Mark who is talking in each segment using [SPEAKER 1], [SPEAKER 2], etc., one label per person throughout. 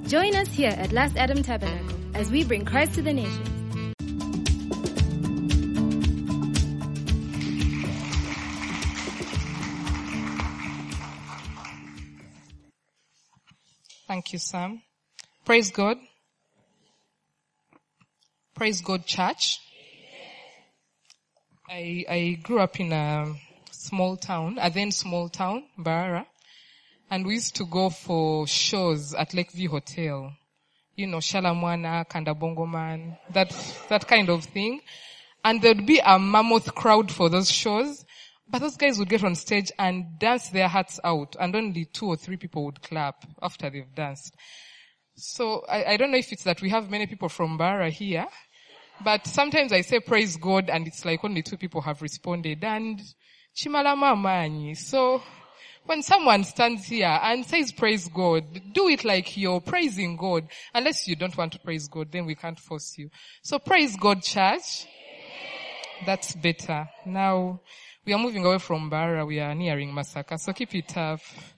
[SPEAKER 1] Join us here at Last Adam Tabernacle as we bring Christ to the nations.
[SPEAKER 2] Thank you, Sam. Praise God. Praise God, church. I grew up in a small town, Mbarara, and we used to go for shows at Lakeview Hotel. You know, Shalamwana, Kandabongoman, that kind of thing. And there'd be a mammoth crowd for those shows. But those guys would get on stage and dance their hearts out, and only 2 or 3 people would clap after they've danced. So I don't know if it's that we have many people from Bara here, but sometimes I say praise God and it's like only 2 people have responded, and Chimalama Mani. So when someone stands here and says praise God, do it like you're praising God. Unless you don't want to praise God, then we can't force you. So praise God, church. That's better. Now, we are moving away from Bara. We are nearing Masaka. So keep it tough.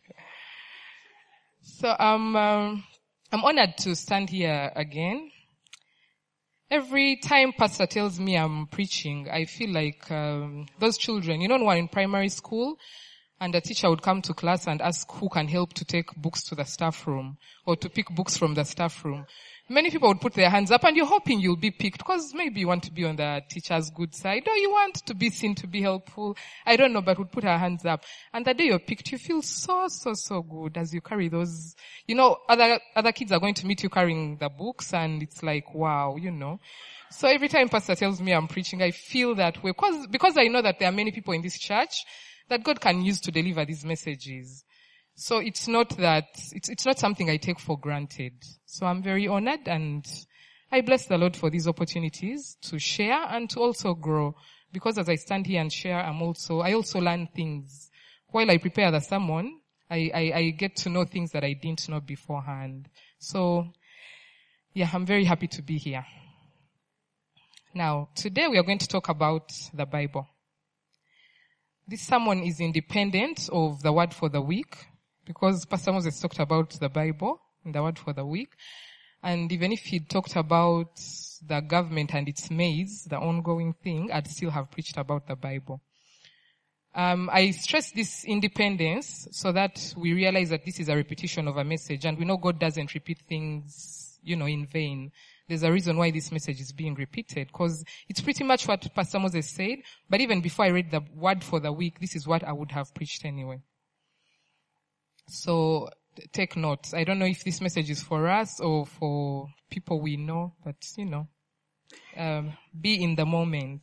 [SPEAKER 2] So I'm honored to stand here again. Every time pastor tells me I'm preaching, I feel like those children, you know, when in primary school, and a teacher would come to class and ask who can help to take books to the staff room or to pick books from the staff room. Many people would put their hands up and you're hoping you'll be picked because maybe you want to be on the teacher's good side or you want to be seen to be helpful. I don't know, but would put our hands up. And the day you're picked, you feel so good as you carry those. You know, other kids are going to meet you carrying the books and it's like, wow, you know. So every time pastor tells me I'm preaching, I feel that way because I know that there are many people in this church that God can use to deliver these messages. So it's not something I take for granted. So I'm very honored and I bless the Lord for these opportunities to share and to also grow. Because as I stand here and share, I also learn things. While I prepare the sermon, I get to know things that I didn't know beforehand. So, yeah, I'm very happy to be here. Now, today we are going to talk about the Bible. This sermon is independent of the word for the week, because Pastor Moses talked about the Bible in the word for the week. And even if he talked about the government and its maze, the ongoing thing, I'd still have preached about the Bible. I stress this independence so that we realize that this is a repetition of a message, and we know God doesn't repeat things, you know, in vain. There's a reason why this message is being repeated, because it's pretty much what Pastor Moses said, but even before I read the word for the week, this is what I would have preached anyway. So take notes. I don't know if this message is for us or for people we know, but you know, be in the moment.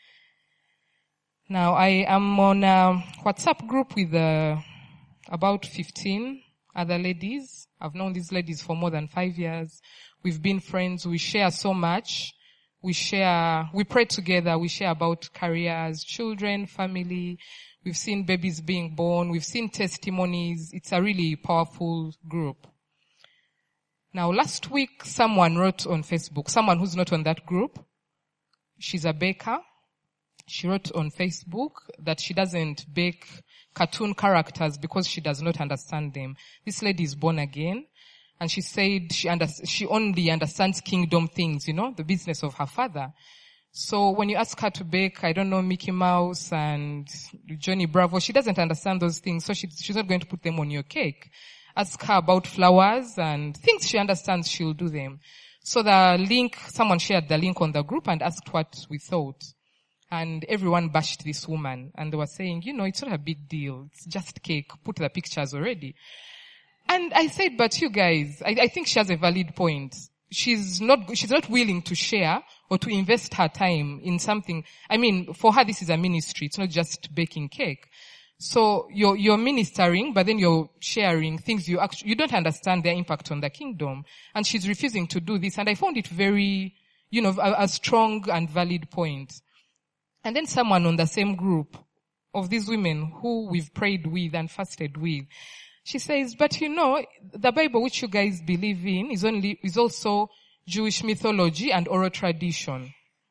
[SPEAKER 2] Now I am on a WhatsApp group with about 15 other ladies. I've known these ladies for more than 5 years. We've been friends. We share so much. We pray together. We share about careers, children, family. We've seen babies being born. We've seen testimonies. It's a really powerful group. Now, last week, someone wrote on Facebook, someone who's not on that group. She's a baker. She wrote on Facebook that she doesn't bake cartoon characters because she does not understand them. This lady is born again. And she said she only understands kingdom things, you know, the business of her father. So when you ask her to bake, I don't know, Mickey Mouse and Johnny Bravo, she doesn't understand those things, so she's not going to put them on your cake. Ask her about flowers and things she understands, she'll do them. So someone shared the link on the group and asked what we thought. And everyone bashed this woman. And they were saying, you know, it's not a big deal. It's just cake. Put the pictures already. And I said, but you guys, I think she has a valid point. She's not willing to share or to invest her time in something. I mean, for her, this is a ministry. It's not just baking cake. So you're ministering, but then you're sharing things you don't understand their impact on the kingdom. And she's refusing to do this. And I found it very, you know, a strong and valid point. And then someone on the same group of these women who we've prayed with and fasted with, she says, but you know, the Bible which you guys believe in is also Jewish mythology and oral tradition.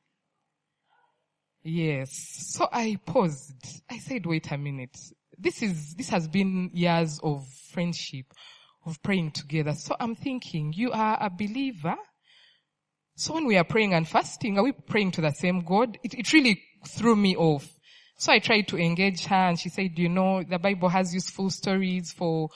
[SPEAKER 2] Yes. So I paused. I said, wait a minute. This has been years of friendship, of praying together. So I'm thinking, you are a believer. So when we are praying and fasting, are we praying to the same God? It really threw me off. So I tried to engage her, and she said, the Bible has useful stories for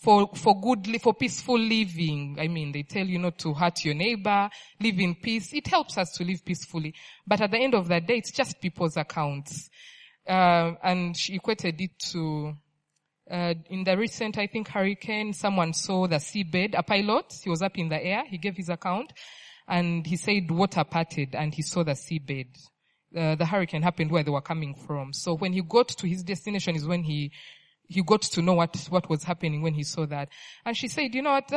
[SPEAKER 2] peaceful living. I mean, they tell you not to hurt your neighbor, live in peace. It helps us to live peacefully. But at the end of the day, it's just people's accounts. And she equated it to, in the recent, I think, hurricane, someone saw the seabed, a pilot. He was up in the air. He gave his account, and he said water parted, and he saw the seabed. The hurricane happened where they were coming from. So when he got to his destination is when he got to know what was happening when he saw that. And she said, what,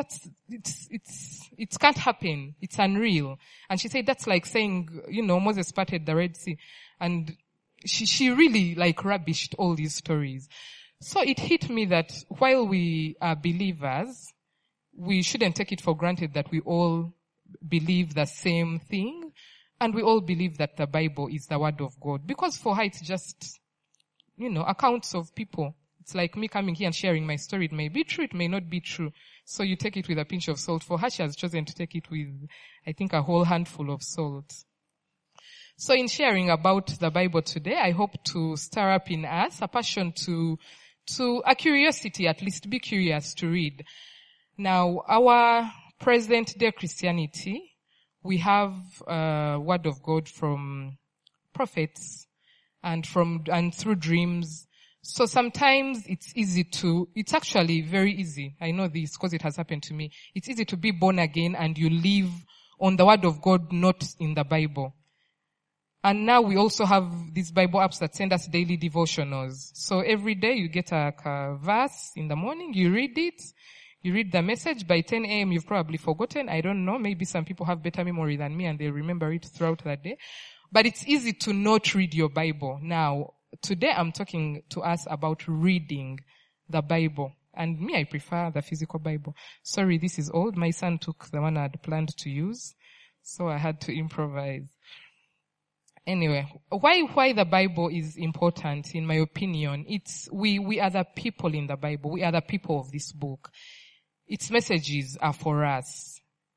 [SPEAKER 2] it can't happen. It's unreal. And she said, that's like saying, Moses parted the Red Sea. And she really rubbished all these stories. So it hit me that while we are believers, we shouldn't take it for granted that we all believe the same thing. And we all believe that the Bible is the word of God. Because for her, it's just, accounts of people. It's like me coming here and sharing my story. It may be true, it may not be true. So you take it with a pinch of salt. For her, she has chosen to take it with, I think, a whole handful of salt. So in sharing about the Bible today, I hope to stir up in us a passion to a curiosity, at least be curious to read. Now, our present day Christianity, we have word of God from prophets and through dreams. So sometimes it's actually very easy. I know this because it has happened to me. It's easy to be born again and you live on the word of God, not in the Bible. And now we also have these Bible apps that send us daily devotionals. So every day you get a verse in the morning, you read it. You read the message. By 10 a.m. you've probably forgotten. I don't know. Maybe some people have better memory than me and they remember it throughout the day. But it's easy to not read your Bible. Now, today I'm talking to us about reading the Bible. And me, I prefer the physical Bible. Sorry, this is old. My son took the one I had planned to use. So I had to improvise. Anyway, why the Bible is important, in my opinion, we are the people in the Bible. We are the people of this book. Its messages are for us.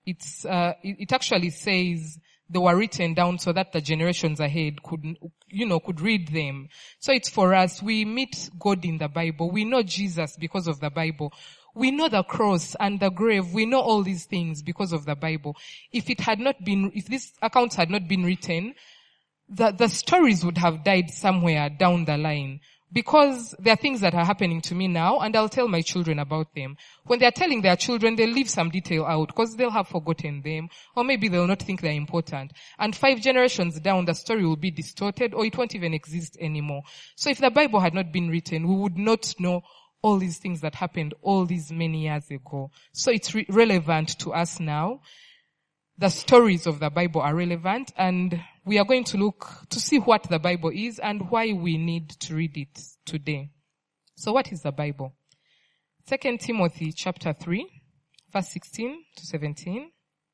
[SPEAKER 2] It actually says they were written down so that the generations ahead could read them. So it's for us. We meet God in the Bible. We know Jesus because of the Bible. We know the cross and the grave. We know all these things because of the Bible. If these accounts had not been written, the stories would have died somewhere down the line. Because there are things that are happening to me now, and I'll tell my children about them. When they're telling their children, they'll leave some detail out because they'll have forgotten them, or maybe they'll not think they're important. And 5 generations down, the story will be distorted, or it won't even exist anymore. So if the Bible had not been written, we would not know all these things that happened all these many years ago. So it's relevant to us now. The stories of the Bible are relevant, and we are going to look to see what the Bible is and why we need to read it today. So what is the Bible? 2 Timothy chapter 3, verse 16 to 17.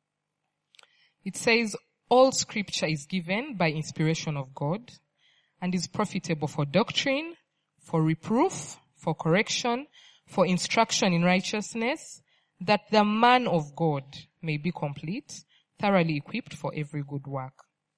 [SPEAKER 2] It says, all scripture is given by inspiration of God and is profitable for doctrine, for reproof, for correction, for instruction in righteousness, that the man of God may be complete, thoroughly equipped for every good work.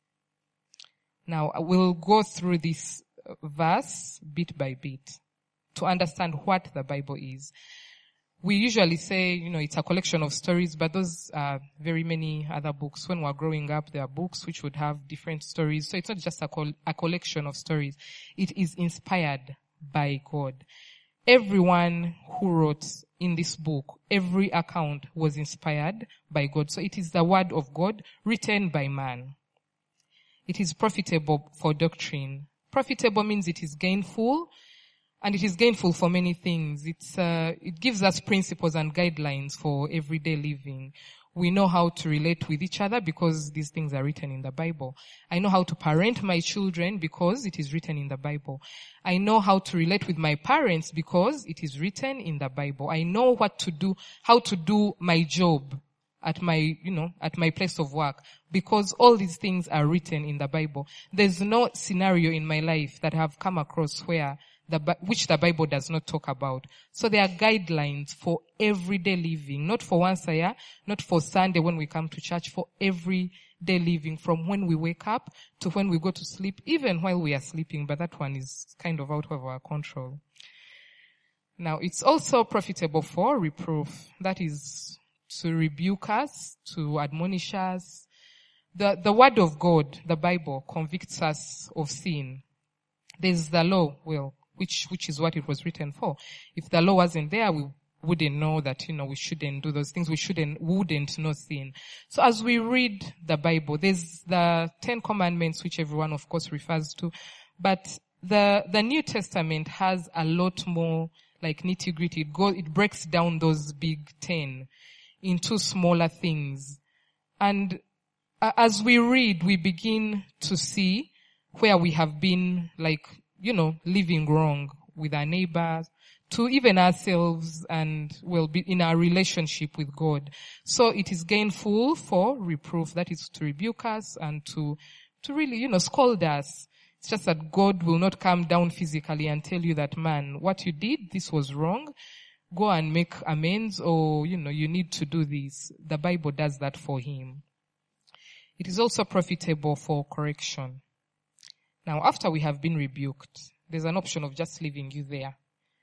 [SPEAKER 2] Now, we'll go through this verse bit by bit to understand what the Bible is. We usually say, it's a collection of stories, but those are very many other books. When we're growing up, there are books which would have different stories. So it's not just a collection of stories. It is inspired by God. Everyone who wrote in this book, every account was inspired by God. So it is the word of God written by man. It is profitable for doctrine. Profitable means it is gainful, and it is gainful for many things. It gives us principles and guidelines for everyday living. We know how to relate with each other because these things are written in the Bible. I know how to parent my children because it is written in the Bible. I know how to relate with my parents because it is written in the Bible. I know what to do, how to do my job at my place of work because all these things are written in the Bible. There's no scenario in my life that I have come across where which the Bible does not talk about. So there are guidelines for everyday living, not for once a year, not for Sunday when we come to church, for everyday living, from when we wake up to when we go to sleep, even while we are sleeping, but that one is kind of out of our control. Now, it's also profitable for reproof. That is to rebuke us, to admonish us. The word of God, the Bible, convicts us of sin. There's the law, which is what it was written for. If the law wasn't there, we wouldn't know that, we shouldn't do those things. We wouldn't know sin. So as we read the Bible, there's the 10 Commandments, which everyone, of course, refers to. But the New Testament has a lot more like nitty-gritty. It breaks down those big 10 into smaller things. And as we read, we begin to see where we have been living wrong with our neighbors, to even ourselves, and be in our relationship with God. So it is gainful for reproof, that is to rebuke us and to really, scold us. It's just that God will not come down physically and tell you that, man, what you did, this was wrong. Go and make amends, or, you need to do this. The Bible does that for him. It is also profitable for correction. Now, after we have been rebuked, there's an option of just leaving you there,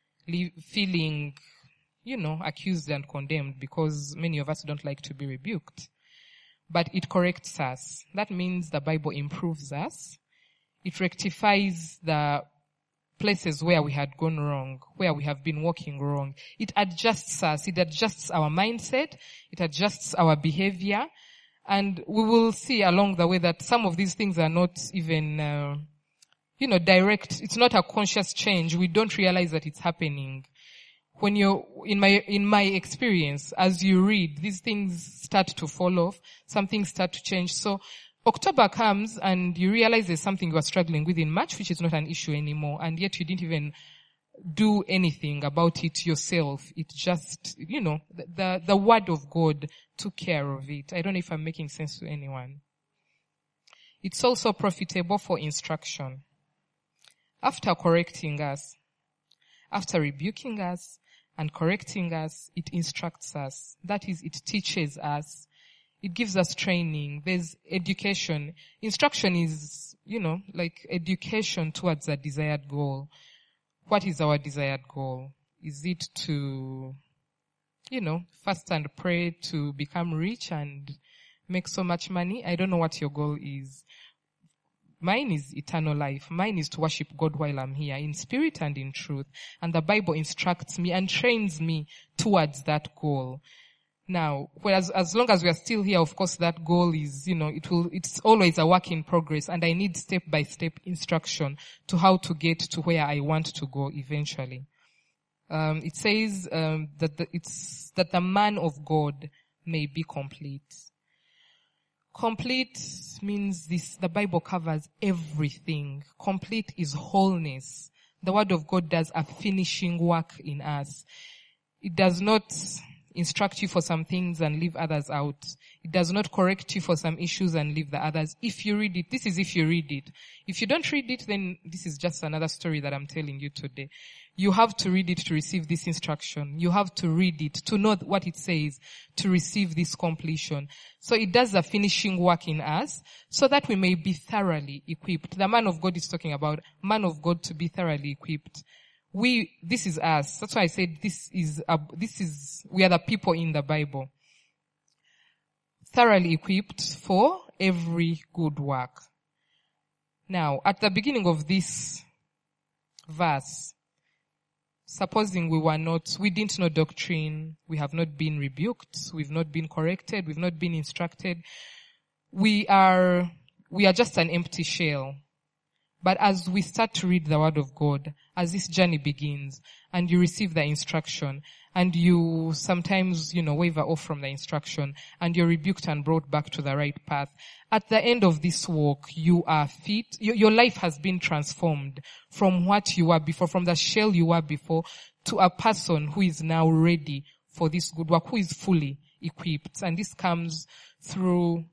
[SPEAKER 2] feeling, accused and condemned, because many of us don't like to be rebuked. But it corrects us. That means the Bible improves us. It rectifies the places where we had gone wrong, where we have been walking wrong. It adjusts us. It adjusts our mindset. It adjusts our behavior. And we will see along the way that some of these things are not even, direct. It's not a conscious change. We don't realize that it's happening. When in my experience, as you read, these things start to fall off. Some things start to change. So October comes and you realize there's something you are struggling with in March, which is not an issue anymore, and yet you didn't even do anything about it yourself. It just, the word of God took care of it. I don't know if I'm making sense to anyone. It's also profitable for instruction. After correcting us, after rebuking us and correcting us, it instructs us. That is, it teaches us. It gives us training. There's education. Instruction is, like education towards a desired goal. What is our desired goal? Is it to, fast and pray to become rich and make so much money? I don't know what your goal is. Mine is eternal life. Mine is to worship God while I'm here, in spirit and in truth. And the Bible instructs me and trains me towards that goal. Now, whereas as long as we are still here, of course, that goal is, it's always a work in progress, and I need step-by-step instruction to how to get to where I want to go eventually. It says that the man of God may be complete. Complete means the Bible covers everything. Complete is wholeness. The word of God does a finishing work in us. It does not instruct you for some things and leave others out. It does not correct you for some issues and leave the others. If you read it, this is if you read it. If you don't read it, then this is just another story that I'm telling you today. You have to read it to receive this instruction. You have to read it to know what it says, to receive this completion. So it does the finishing work in us so that we may be thoroughly equipped. The man of God is talking about man of God to be thoroughly equipped. This is us. That's why I said we are the people in the Bible. Thoroughly equipped for every good work. Now, at the beginning of this verse, supposing we didn't know doctrine, we have not been rebuked, we've not been corrected, we've not been instructed, we are just an empty shell. But as we start to read the word of God, as this journey begins, and you receive the instruction, and you sometimes, waver off from the instruction, and you're rebuked and brought back to the right path, at the end of this walk, you are fit. Your life has been transformed from what you were before, from the shell you were before, to a person who is now ready for this good work, who is fully equipped. And this comes through,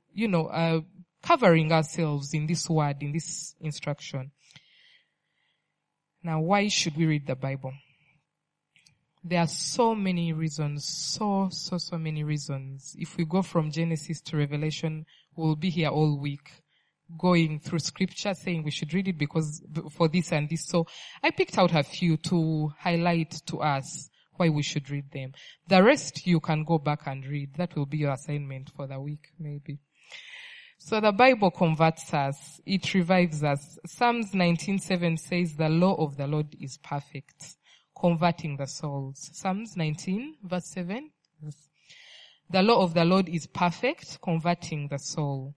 [SPEAKER 2] covering ourselves in this word, in this instruction. Now, why should we read the Bible? There are so many reasons, so many reasons. If we go from Genesis to Revelation, we'll be here all week going through scripture saying we should read it because for this and this. So I picked out a few to highlight to us why we should read them. The rest you can go back and read. That will be your assignment for the week, maybe. So the Bible converts us. It revives us. Psalms 19:7 says the law of the Lord is perfect, converting the souls. Psalms 19 verse 7. The law of the Lord is perfect, converting the soul.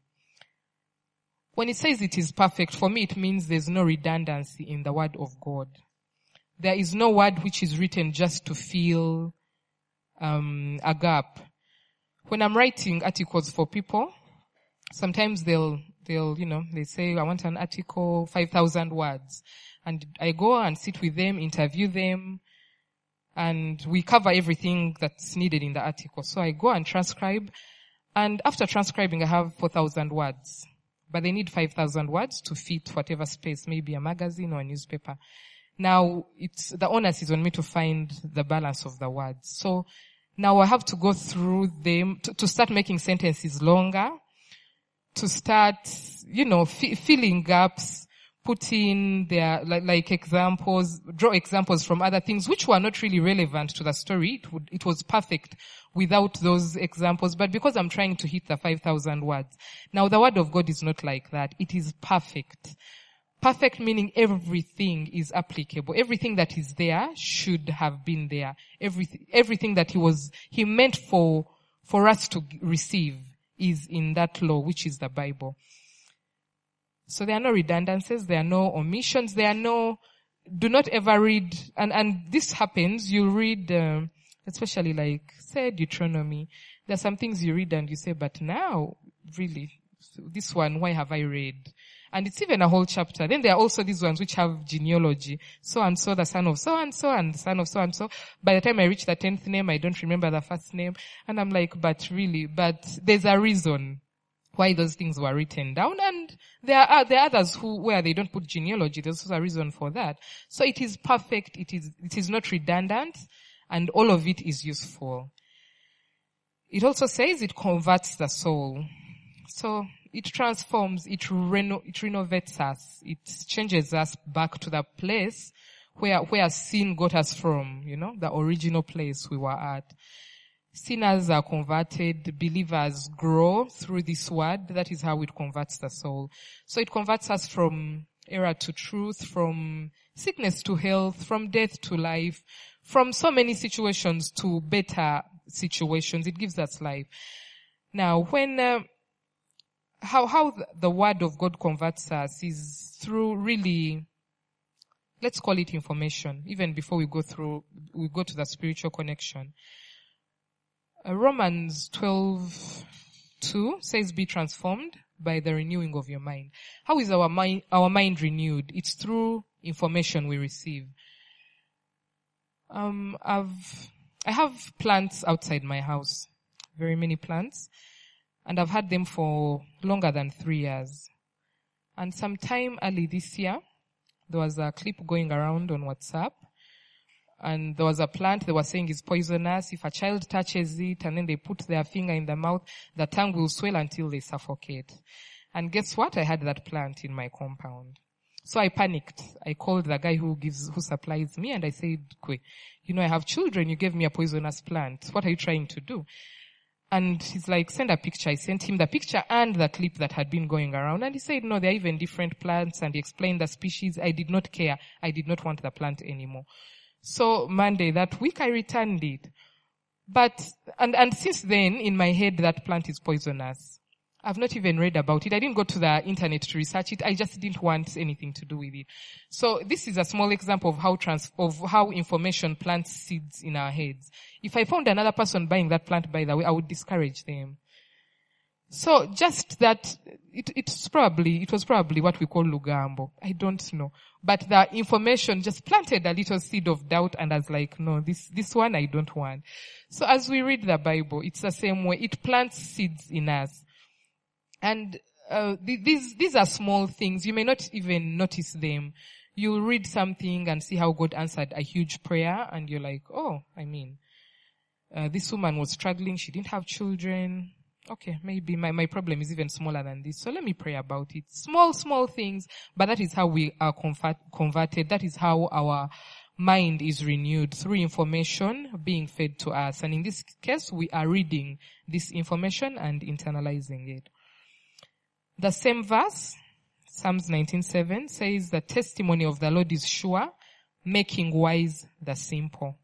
[SPEAKER 2] When it says it is perfect, for me it means there's no redundancy in the word of God. There is no word which is written just to fill a gap. When I'm writing articles for people, sometimes they'll they say, I want an article, 5,000 words. And I go and sit with them, interview them, and we cover everything that's needed in the article. So I go and transcribe, and after transcribing I have 4,000 words. But they need 5,000 words to fit whatever space, maybe a magazine or a newspaper. Now, the onus is on me to find the balance of the words. So now I have to go through them to start making sentences longer, to start, filling gaps, put in their, like examples, draw examples from other things which were not really relevant to the story. It was perfect without those examples, but because I'm trying to hit the 5,000 words. Now the word of God is not like that. It is perfect. Perfect meaning everything is applicable. Everything that is there should have been there. Everything that he meant for us to receive is in that law, which is the Bible. So there are no redundancies, there are no omissions, do not ever read, and this happens, you read, especially like, say, Deuteronomy, there are some things you read and you say, but now, really, this one, why have I read? And it's even a whole chapter. Then there are also these ones which have genealogy. So and so, the son of so and so, and the son of so and so. By the time I reach the 10th name, I don't remember the first name. And I'm like, but there's a reason why those things were written down, and there are others where they don't put genealogy. There's also a reason for that. So it is perfect, it is not redundant, and all of it is useful. It also says it converts the soul. So it transforms, it renovates us, it changes us back to the place where sin got us from, the original place we were at. Sinners are converted, believers grow through this word. That is how it converts the soul. So it converts us from error to truth, from sickness to health, from death to life, from so many situations to better situations. It gives us life. Now, how the word of God converts us is through really, let's call it information, even before we go to the spiritual connection. Romans 12:2 says, be transformed by the renewing of your mind. How is our mind renewed? It's through information we receive. I have plants outside my house, very many plants, and I've had them for longer than 3 years. And sometime early this year, there was a clip going around on WhatsApp. And there was a plant they were saying is poisonous. If a child touches it and then they put their finger in the mouth, the tongue will swell until they suffocate. And guess what? I had that plant in my compound. So I panicked. I called the guy who supplies me, and I said, I have children. You gave me a poisonous plant. What are you trying to do? And he's like, send a picture. I sent him the picture and the clip that had been going around. And he said, no, there are even different plants. And he explained the species. I did not care. I did not want the plant anymore. So Monday that week I returned it. But, and since then in my head that plant is poisonous. I've not even read about it. I didn't go to the internet to research it. I just didn't want anything to do with it. So this is a small example of how information plants seeds in our heads. If I found another person buying that plant, by the way, I would discourage them. So just that, it was probably what we call lugambo. I don't know. But the information just planted a little seed of doubt, and I was like, no, this one I don't want. So as we read the Bible, it's the same way. It plants seeds in us. And these are small things. You may not even notice them. You'll read something and see how God answered a huge prayer, and you're like, this woman was struggling. She didn't have children. Okay, maybe my problem is even smaller than this. So let me pray about it. Small things, but that is how we are converted. That is how our mind is renewed, through information being fed to us. And in this case, we are reading this information and internalizing it. The same verse, Psalms 19:7, says the testimony of the Lord is sure, making wise the simple.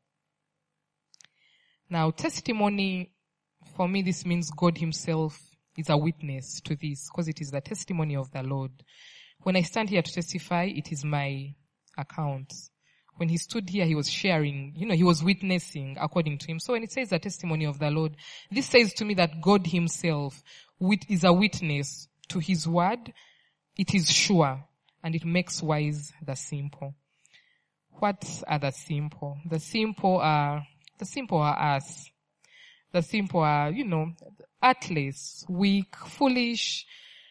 [SPEAKER 2] Now, testimony, for me, this means God himself is a witness to this, because it is the testimony of the Lord. When I stand here to testify, it is my account. When he stood here, he was sharing, he was witnessing according to him. So when it says the testimony of the Lord, this says to me that God himself is a witness to his word. It is sure, and it makes wise the simple. What are the simple? The simple are us. The simple are, heartless, weak, foolish.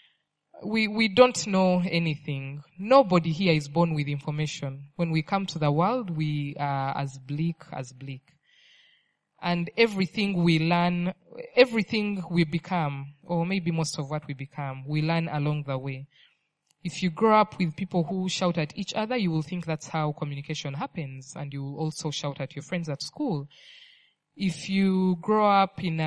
[SPEAKER 2] We don't know anything. Nobody here is born with information. When we come to the world, we are as bleak as bleak. And everything we learn, everything we become, or maybe most of what we become, we learn along the way. If you grow up with people who shout at each other, you will think that's how communication happens, and you will also shout at your friends at school. If you grow up in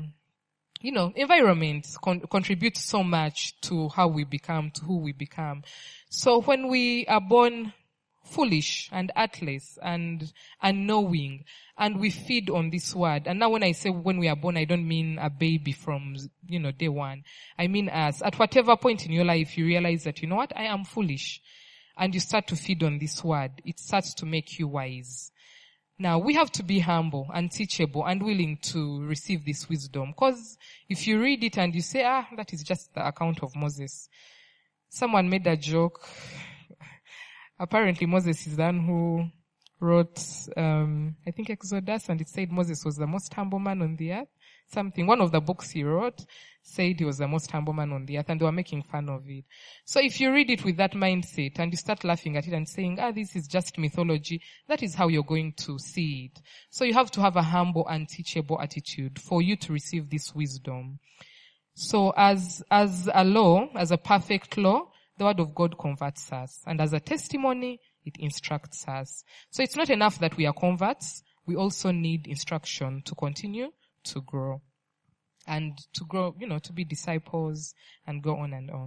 [SPEAKER 2] environment contributes so much to how we become, to who we become. So when we are born foolish and heartless and unknowing, and we feed on this word. And now when I say when we are born, I don't mean a baby from, day one. I mean us. At whatever point in your life you realize that, I am foolish. And you start to feed on this word. It starts to make you wise. Now, we have to be humble and teachable and willing to receive this wisdom. Because if you read it and you say, that is just the account of Moses. Someone made a joke. Apparently Moses is the one who wrote, I think Exodus, and it said Moses was the most humble man on the earth. One of the books he wrote said he was the most humble man on the earth, and they were making fun of it. So if you read it with that mindset and you start laughing at it and saying, this is just mythology, that is how you're going to see it. So you have to have a humble and teachable attitude for you to receive this wisdom. So as a law, as a perfect law, the word of God converts us. And as a testimony, it instructs us. So it's not enough that we are converts. We also need instruction to continue to grow. And to grow, to be disciples and go on and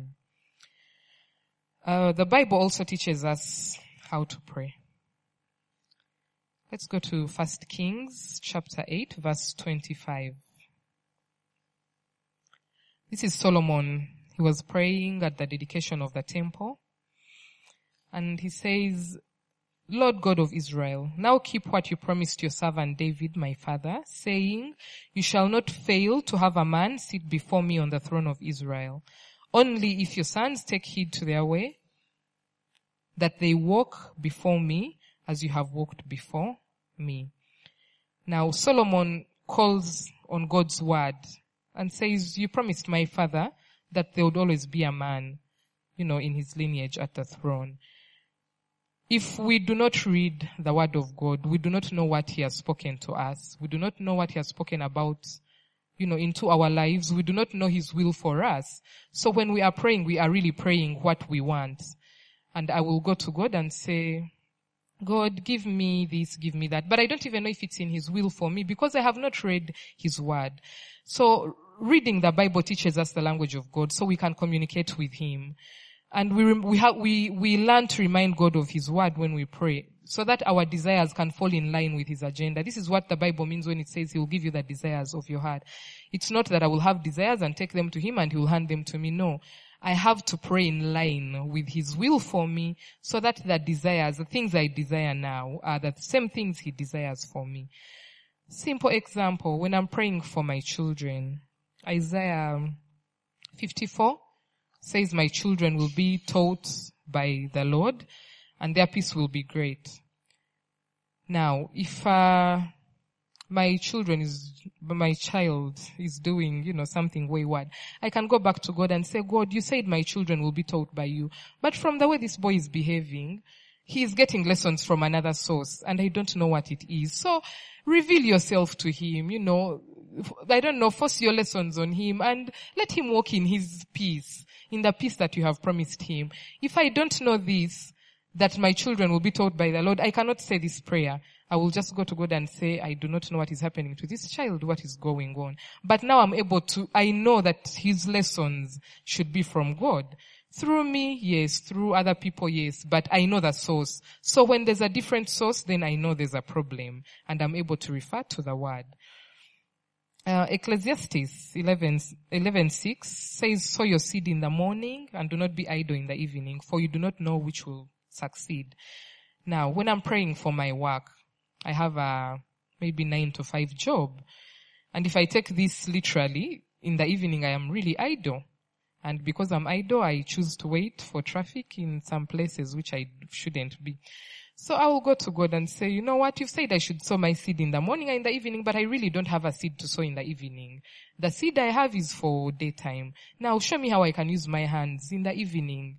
[SPEAKER 2] on. The Bible also teaches us how to pray. Let's go to 1 Kings chapter 8, verse 25. This is Solomon. He was praying at the dedication of the temple. And he says, Lord God of Israel, now keep what you promised your servant David, my father, saying, you shall not fail to have a man sit before me on the throne of Israel. Only if your sons take heed to their way, that they walk before me as you have walked before me. Now Solomon calls on God's word and says, you promised my father that there would always be a man, in his lineage at the throne. If we do not read the word of God, we do not know what he has spoken to us. We do not know what he has spoken about, into our lives. We do not know his will for us. So when we are praying, we are really praying what we want. And I will go to God and say, God, give me this, give me that. But I don't even know if it's in his will for me because I have not read his word. So reading the Bible teaches us the language of God so we can communicate with him. And we learn to remind God of his word when we pray so that our desires can fall in line with his agenda. This is what the Bible means when it says he will give you the desires of your heart. It's not that I will have desires and take them to him and he will hand them to me. No. I have to pray in line with his will for me so that the desires, the things I desire now are the same things he desires for me. Simple example, when I'm praying for my children, Isaiah 54 says my children will be taught by the Lord and their peace will be great. Now, if my child is doing, something wayward, I can go back to God and say, God, you said my children will be taught by you. But from the way this boy is behaving, he is getting lessons from another source and I don't know what it is. So reveal yourself to him, I don't know, force your lessons on him and let him walk in his peace, in the peace that you have promised him. If I don't know this, that my children will be taught by the Lord, I cannot say this prayer. I will just go to God and say, I do not know what is happening to this child, what is going on. But now I know that his lessons should be from God. Through me, yes. Through other people, yes. But I know the source. So when there's a different source, then I know there's a problem. And I'm able to refer to the word. Ecclesiastes 11:6 says, sow your seed in the morning and do not be idle in the evening, for you do not know which will succeed. Now, when I'm praying for my work, I have a maybe 9 to 5 job. And if I take this literally, in the evening I am really idle. And because I'm idle, I choose to wait for traffic in some places which I shouldn't be. So I will go to God and say, you know what, you've said I should sow my seed in the morning and in the evening, but I really don't have a seed to sow in the evening. The seed I have is for daytime. Now show me how I can use my hands in the evening.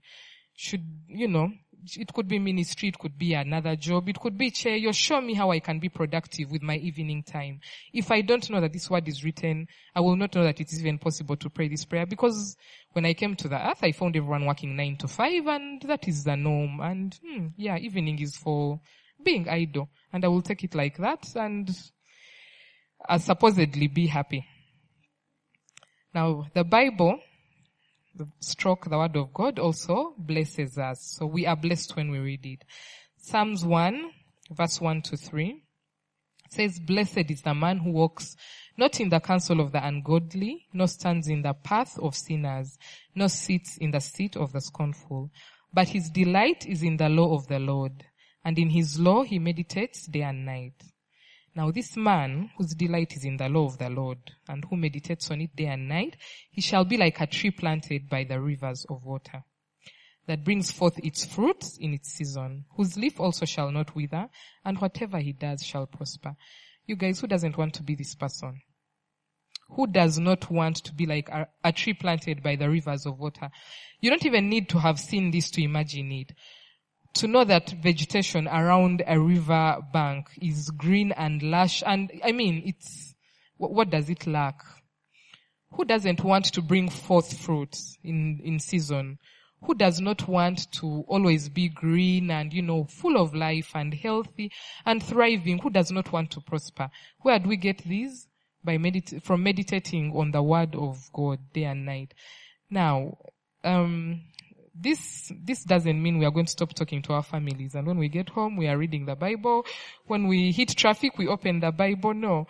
[SPEAKER 2] It could be ministry, it could be another job, it could be chair. You show me how I can be productive with my evening time. If I don't know that this word is written, I will not know that it is even possible to pray this prayer, because when I came to the earth, I found everyone working 9 to 5 and that is the norm. And evening is for being idle. And I will take it like that and supposedly be happy. Now, the Bible, the word of God also blesses us. So we are blessed when we read it. Psalms 1, verse 1 to 3 says, blessed is the man who walks not in the counsel of the ungodly, nor stands in the path of sinners, nor sits in the seat of the scornful. But his delight is in the law of the Lord, and in his law he meditates day and night. Now this man whose delight is in the law of the Lord and who meditates on it day and night, he shall be like a tree planted by the rivers of water, that brings forth its fruits in its season, whose leaf also shall not wither, and whatever he does shall prosper. You guys, who doesn't want to be this person? Who does not want to be like a tree planted by the rivers of water? You don't even need to have seen this to imagine it. To know that vegetation around a river bank is green and lush, and what does it lack? Who doesn't want to bring forth fruits in season? Who does not want to always be green and, full of life and healthy and thriving? Who does not want to prosper? Where do we get these? From meditating on the word of God day and night. Now, this doesn't mean we are going to stop talking to our families. And when we get home, we are reading the Bible. When we hit traffic, we open the Bible. No.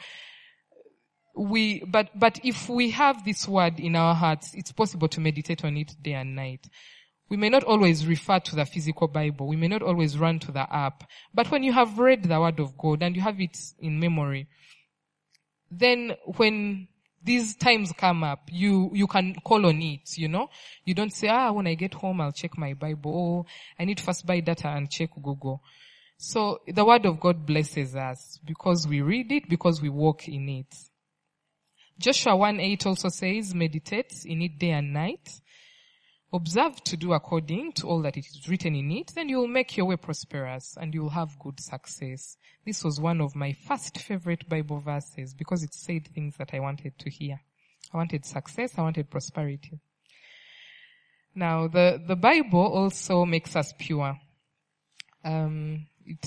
[SPEAKER 2] But if we have this word in our hearts, it's possible to meditate on it day and night. We may not always refer to the physical Bible. We may not always run to the app. But when you have read the word of God and you have it in memory, then when these times come up, you can call on it, You don't say, when I get home, I'll check my Bible. Oh, I need to first buy data and check Google. So the word of God blesses us because we read it, because we walk in it. Joshua 1:8 also says, meditate in it day and night. Observe to do according to all that it is written in it, then you will make your way prosperous and you will have good success. This was one of my first favorite Bible verses because it said things that I wanted to hear. I wanted success, I wanted prosperity. Now, the Bible also makes us pure. I've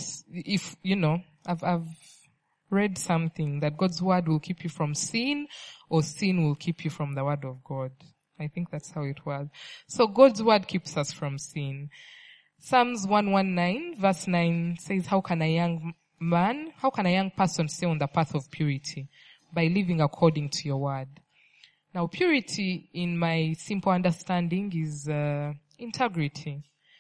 [SPEAKER 2] read something that God's word will keep you from sin, or sin will keep you from the word of God. I think that's how it was. So God's word keeps us from sin. Psalms 119 verse 9 says, how can a young person stay on the path of purity? By living according to your word. Now purity, in my simple understanding, is integrity.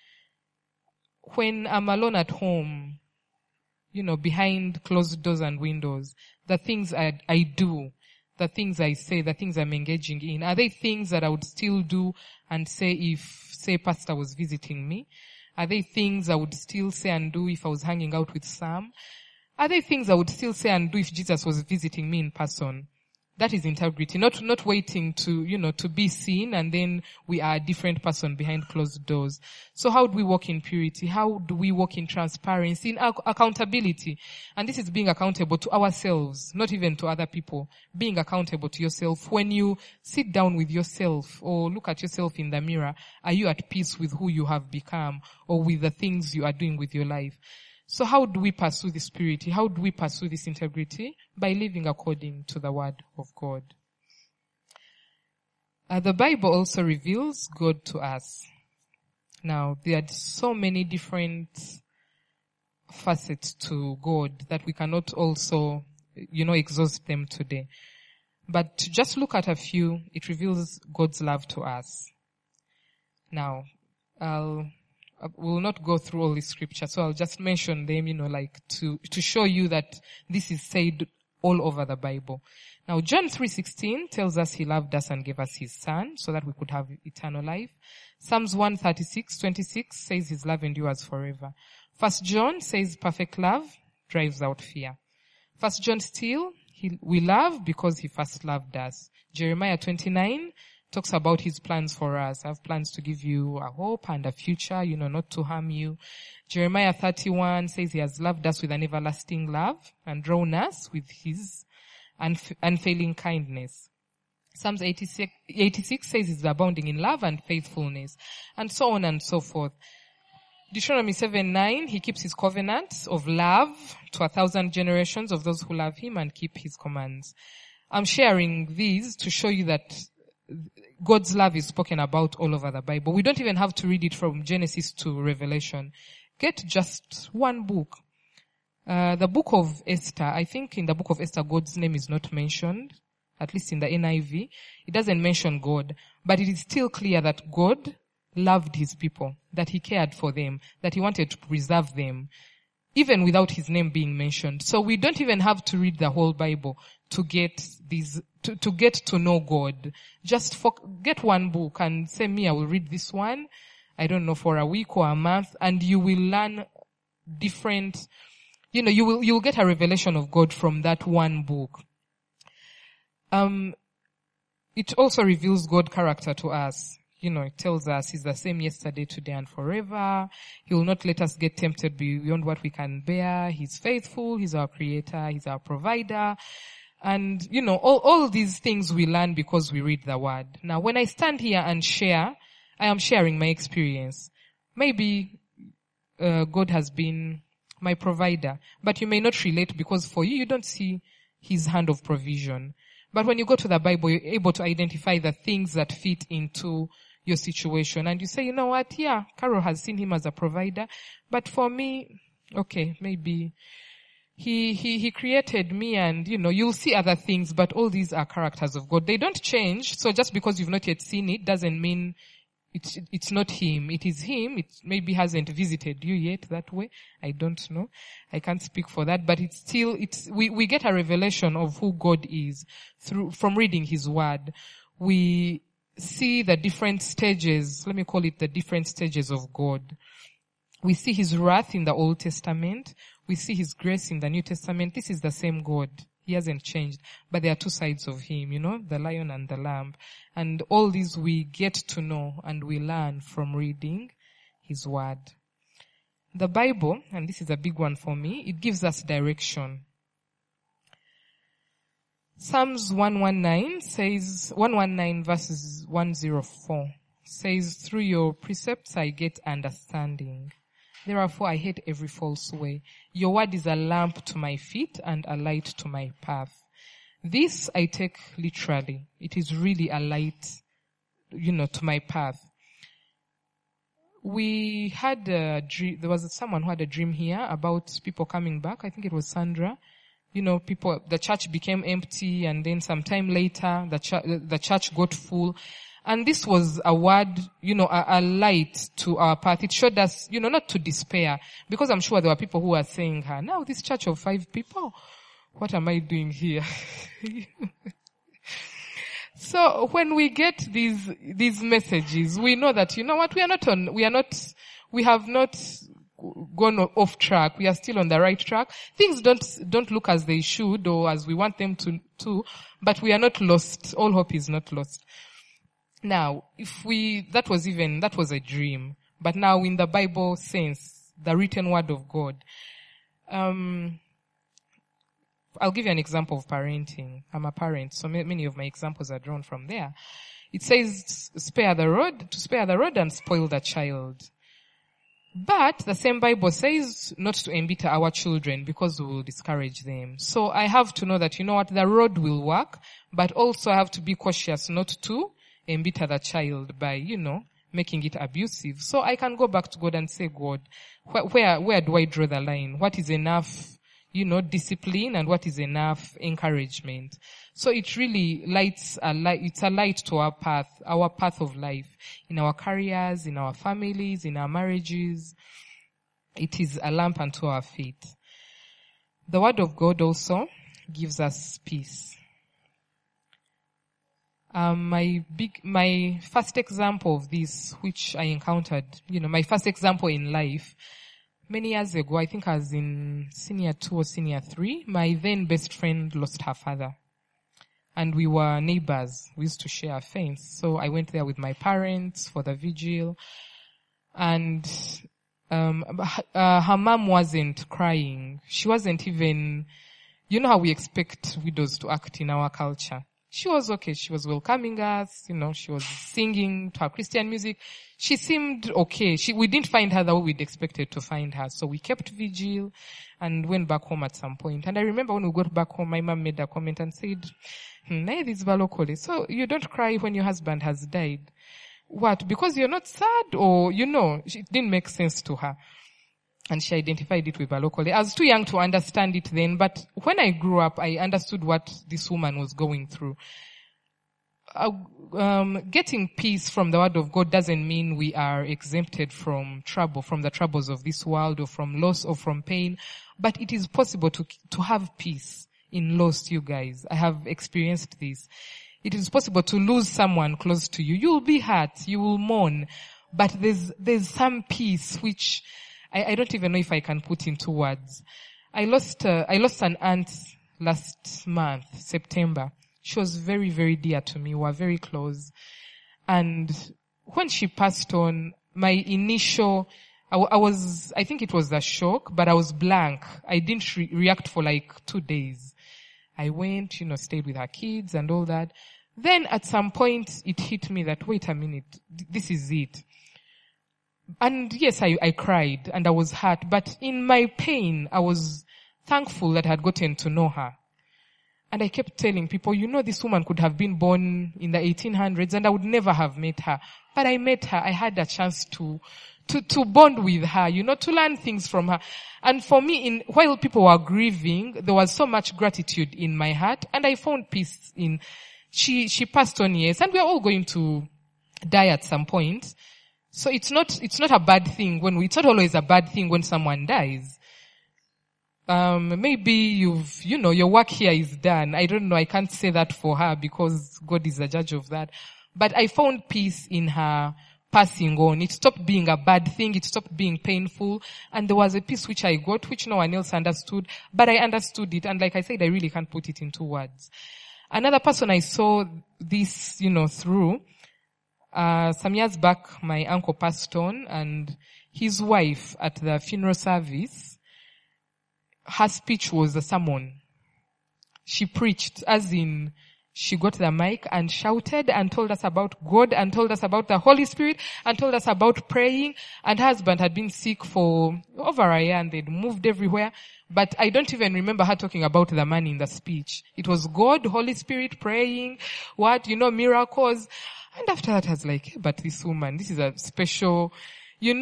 [SPEAKER 2] When I'm alone at home, behind closed doors and windows, the things I do, the things I say, the things I'm engaging in, are they things that I would still do and say if, say, Pastor was visiting me? Are they things I would still say and do if I was hanging out with Sam? Are they things I would still say and do if Jesus was visiting me in person? That is integrity. Not waiting to be seen and then we are a different person behind closed doors. So how do we walk in purity? How do we walk in transparency, in accountability? And this is being accountable to ourselves, not even to other people. Being accountable to yourself. When you sit down with yourself or look at yourself in the mirror, are you at peace with who you have become or with the things you are doing with your life? So how do we pursue this purity? How do we pursue this integrity? By living according to the word of God. The Bible also reveals God to us. Now, there are so many different facets to God that we cannot also, exhaust them today. But to just look at a few, it reveals God's love to us. Now, I will not go through all the scripture, so I'll just mention them, to show you that this is said all over the Bible. Now, John 3:16 tells us he loved us and gave us his son so that we could have eternal life. Psalms 136:26 says his love endures forever. 1 John says perfect love drives out fear. 1 John still, we love because he first loved us. Jeremiah 29 talks about his plans for us. I have plans to give you a hope and a future, not to harm you. Jeremiah 31 says he has loved us with an everlasting love and drawn us with his unfailing kindness. Psalms 86 says he's abounding in love and faithfulness, and so on and so forth. Deuteronomy 7:9, he keeps his covenant of love to 1,000 generations of those who love him and keep his commands. I'm sharing these to show you that God's love is spoken about all over the Bible. We don't even have to read it from Genesis to Revelation. Get just one book. The book of Esther, I think in the book of Esther, God's name is not mentioned, at least in the NIV. It doesn't mention God, but it is still clear that God loved his people, that he cared for them, that he wanted to preserve them, even without his name being mentioned. So we don't even have to read the whole Bible to get these, to get to know God. Just get one book and say, I will read this one, I don't know, for a week or a month, and you will learn different, you will get a revelation of God from that one book. It also reveals God's character to us. It tells us he's the same yesterday, today, and forever. He will not let us get tempted beyond what we can bear. He's faithful. He's our creator. He's our provider. And, all these things we learn because we read the word. Now, when I stand here and share, I am sharing my experience. Maybe God has been my provider, but you may not relate because for you don't see his hand of provision. But when you go to the Bible, you're able to identify the things that fit into your situation. And you say, what? Yeah, Carol has seen him as a provider. But for me, okay, maybe he created me and, you'll see other things, but all these are characters of God. They don't change. So just because you've not yet seen it doesn't mean it's not him. It is him. It maybe hasn't visited you yet that way. I don't know. I can't speak for that, but we get a revelation of who God is from reading his word. We see the different stages, let me call it the different stages of God. We see his wrath in the Old Testament. We see his grace in the New Testament. This is the same God. He hasn't changed, but there are two sides of him, the lion and the lamb. And all these we get to know and we learn from reading his word. The Bible, and this is a big one for me, it gives us direction. Psalms 119 verses 104 says, through your precepts I get understanding. Therefore I hate every false way. Your word is a lamp to my feet and a light to my path. This I take literally. It is really a light, to my path. We had a dream, there was someone who had a dream here about people coming back. I think it was Sandra. The church became empty and then some time later the church got full. And this was a word, a light to our path. It showed us, not to despair. Because I'm sure there were people who were saying, now this church of 5 people, what am I doing here? So when we get these messages, we know that, we gone off track. We are still on the right track. Things don't look as they should or as we want them to, but we are not lost. All hope is not lost. Now, that was a dream. But now in the Bible sense, the written word of God, I'll give you an example of parenting. I'm a parent, so many of my examples are drawn from there. It says, spare the rod and spoil the child. But the same Bible says not to embitter our children because we will discourage them. So I have to know that, the rod will work, but also I have to be cautious not to embitter the child by, making it abusive. So I can go back to God and say, God, where do I draw the line? What is enough, discipline, and what is enough encouragement? So it really it's a light to our path of life, in our careers, in our families, in our marriages. It is a lamp unto our feet. The word of God also gives us peace. My first example of this, which I encountered, my first example in life, many years ago, I think I was in senior 2 or senior 3, my then best friend lost her father. And we were neighbors. We used to share a fence. So I went there with my parents for the vigil. And her mom wasn't crying. She wasn't even, how we expect widows to act in our culture. She was okay. She was welcoming us. She was singing to her Christian music. She seemed okay. We didn't find her the way we'd expected to find her. So we kept vigil and went back home at some point. And I remember when we got back home, my mom made a comment and said, this balokole. So you don't cry when your husband has died. What? Because you're not sad, or, it didn't make sense to her. And she identified it with balokole. I was too young to understand it then, but when I grew up, I understood what this woman was going through. Getting peace from the word of God doesn't mean we are exempted from trouble, from the troubles of this world, or from loss, or from pain. But it is possible to have peace in loss, you guys. I have experienced this. It is possible to lose someone close to you. You will be hurt. You will mourn. But there's some peace which I don't even know if I can put into words. I lost an aunt last month, September. She was very, very dear to me. We were very close. And when she passed on, my initial, I think it was a shock, but I was blank. I didn't react for like 2 days. I went, stayed with her kids and all that. Then at some point it hit me that, wait a minute, this is it. And yes, I cried and I was hurt, but in my pain, I was thankful that I had gotten to know her. And I kept telling people, this woman could have been born in the 1800s and I would never have met her. But I met her. I had a chance to bond with her, to learn things from her. And for me, while people were grieving, there was so much gratitude in my heart, and I found peace in, she passed on, yes, and we are all going to die at some point. So it's not a bad thing it's not always a bad thing when someone dies. Maybe your work here is done. I don't know. I can't say that for her because God is the judge of that. But I found peace in her passing on. It stopped being a bad thing. It stopped being painful. And there was a peace which I got, which no one else understood. But I understood it. And like I said, I really can't put it into words. Another person I saw this, through, some years back, my uncle passed on, and his wife at the funeral service, her speech was a sermon. She preached, as in, she got the mic and shouted and told us about God and told us about the Holy Spirit and told us about praying. And her husband had been sick for over a year and they'd moved everywhere. But I don't even remember her talking about the man in the speech. It was God, Holy Spirit, praying, miracles. And after that I was like, hey, but this woman, this is a special, we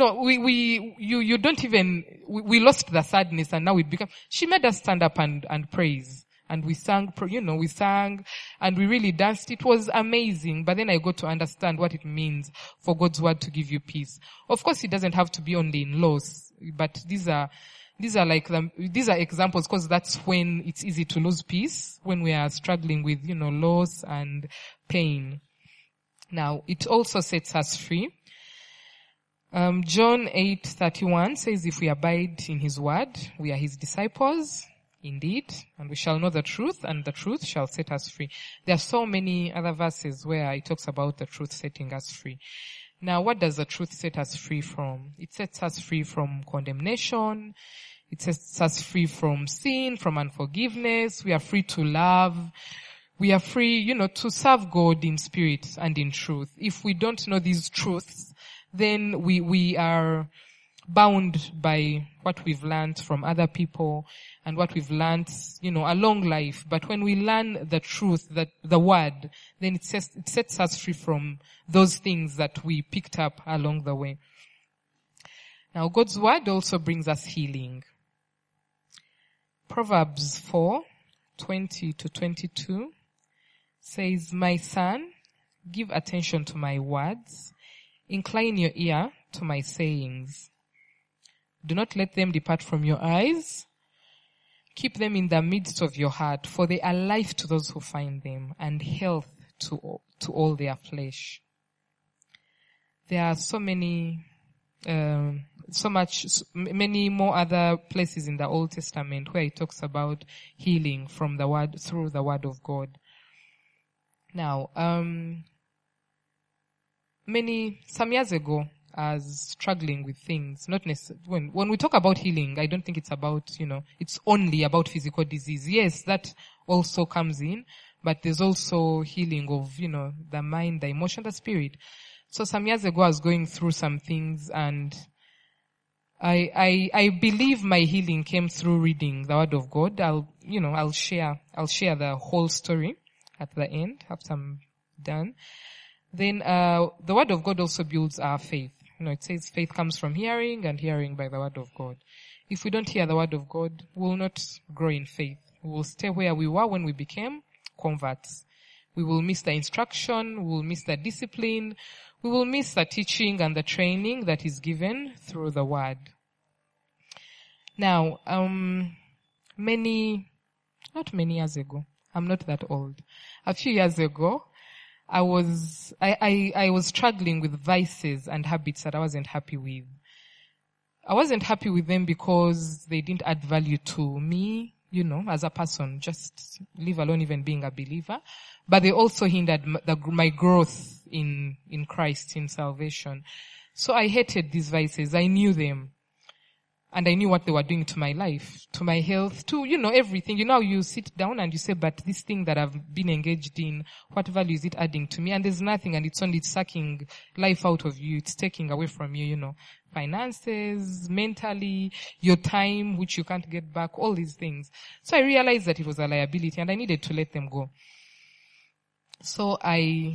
[SPEAKER 2] lost the sadness and now she made us stand up and praise. And we sang, and we really danced. It was amazing. But then I got to understand what it means for God's word to give you peace. Of course, it doesn't have to be only in loss, but these are examples because that's when it's easy to lose peace, when we are struggling with, loss and pain. Now, it also sets us free. John 8:31 says, if we abide in his word, we are his disciples, indeed, and we shall know the truth, and the truth shall set us free. There are so many other verses where it talks about the truth setting us free. Now, what does the truth set us free from? It sets us free from condemnation. It sets us free from sin, from unforgiveness. We are free to love. We are free, to serve God in spirit and in truth. If we don't know these truths, then we are bound by what we've learned from other people and what we've learned, along life. But when we learn the truth, that the word, then it sets us free from those things that we picked up along the way. Now, God's word also brings us healing. Proverbs 4:20-22 says, my son, give attention to my words. Incline your ear to my sayings. Do not let them depart from your eyes. Keep them in the midst of your heart, for they are life to those who find them and health to all their flesh. There are many more other places in the Old Testament where it talks about healing from the word, through the word of God. Now, some years ago, I was struggling with things, not necessarily, when we talk about healing, I don't think it's about, it's only about physical disease. Yes, that also comes in, but there's also healing of, the mind, the emotion, the spirit. So some years ago, I was going through some things, and I believe my healing came through reading the word of God. I'll share the whole story at the end after I'm done. Then, the word of God also builds our faith. It says faith comes from hearing, and hearing by the word of God. If we don't hear the word of God, we will not grow in faith. We will stay where we were when we became converts. We will miss the instruction, we will miss the discipline, we will miss the teaching and the training that is given through the word. Now, not many years ago, I'm not that old. A few years ago, I was struggling with vices and habits that I wasn't happy with. I wasn't happy with them because they didn't add value to me, as a person, just leave alone even being a believer. But they also hindered my growth in Christ, in salvation. So I hated these vices. I knew them. And I knew what they were doing to my life, to my health, to, everything. You sit down and you say, but this thing that I've been engaged in, what value is it adding to me? And there's nothing, and it's only sucking life out of you. It's taking away from you, finances, mentally, your time, which you can't get back, all these things. So I realized that it was a liability and I needed to let them go. So I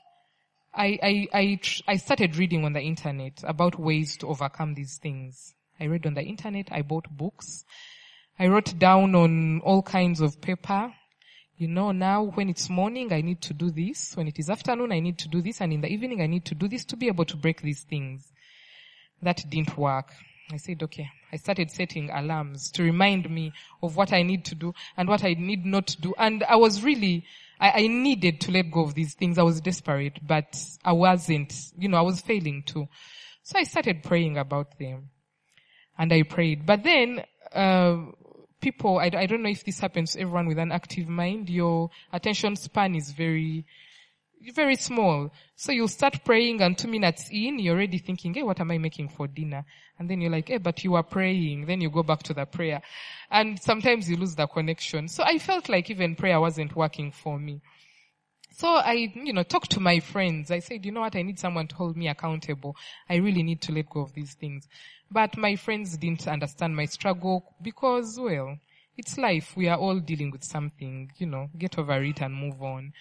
[SPEAKER 2] started reading on the internet about ways to overcome these things. I read on the internet, I bought books. I wrote down on all kinds of paper, now when it's morning, I need to do this. When it is afternoon, I need to do this. And in the evening, I need to do this to be able to break these things. That didn't work. I said, okay. I started setting alarms to remind me of what I need to do and what I need not to do. And I was really, I needed to let go of these things. I was desperate, but I wasn't, I was failing to. So I started praying about them. And I prayed. But then, people, I don't know if this happens to everyone with an active mind, your attention span is very, very small. So you'll start praying and 2 minutes in, you're already thinking, hey, what am I making for dinner? And then you're like, hey, but you are praying. Then you go back to the prayer. And sometimes you lose the connection. So I felt like even prayer wasn't working for me. So I, talked to my friends. I said, you know what? I need someone to hold me accountable. I really need to let go of these things. But my friends didn't understand my struggle because, well, it's life. We are all dealing with something, get over it and move on.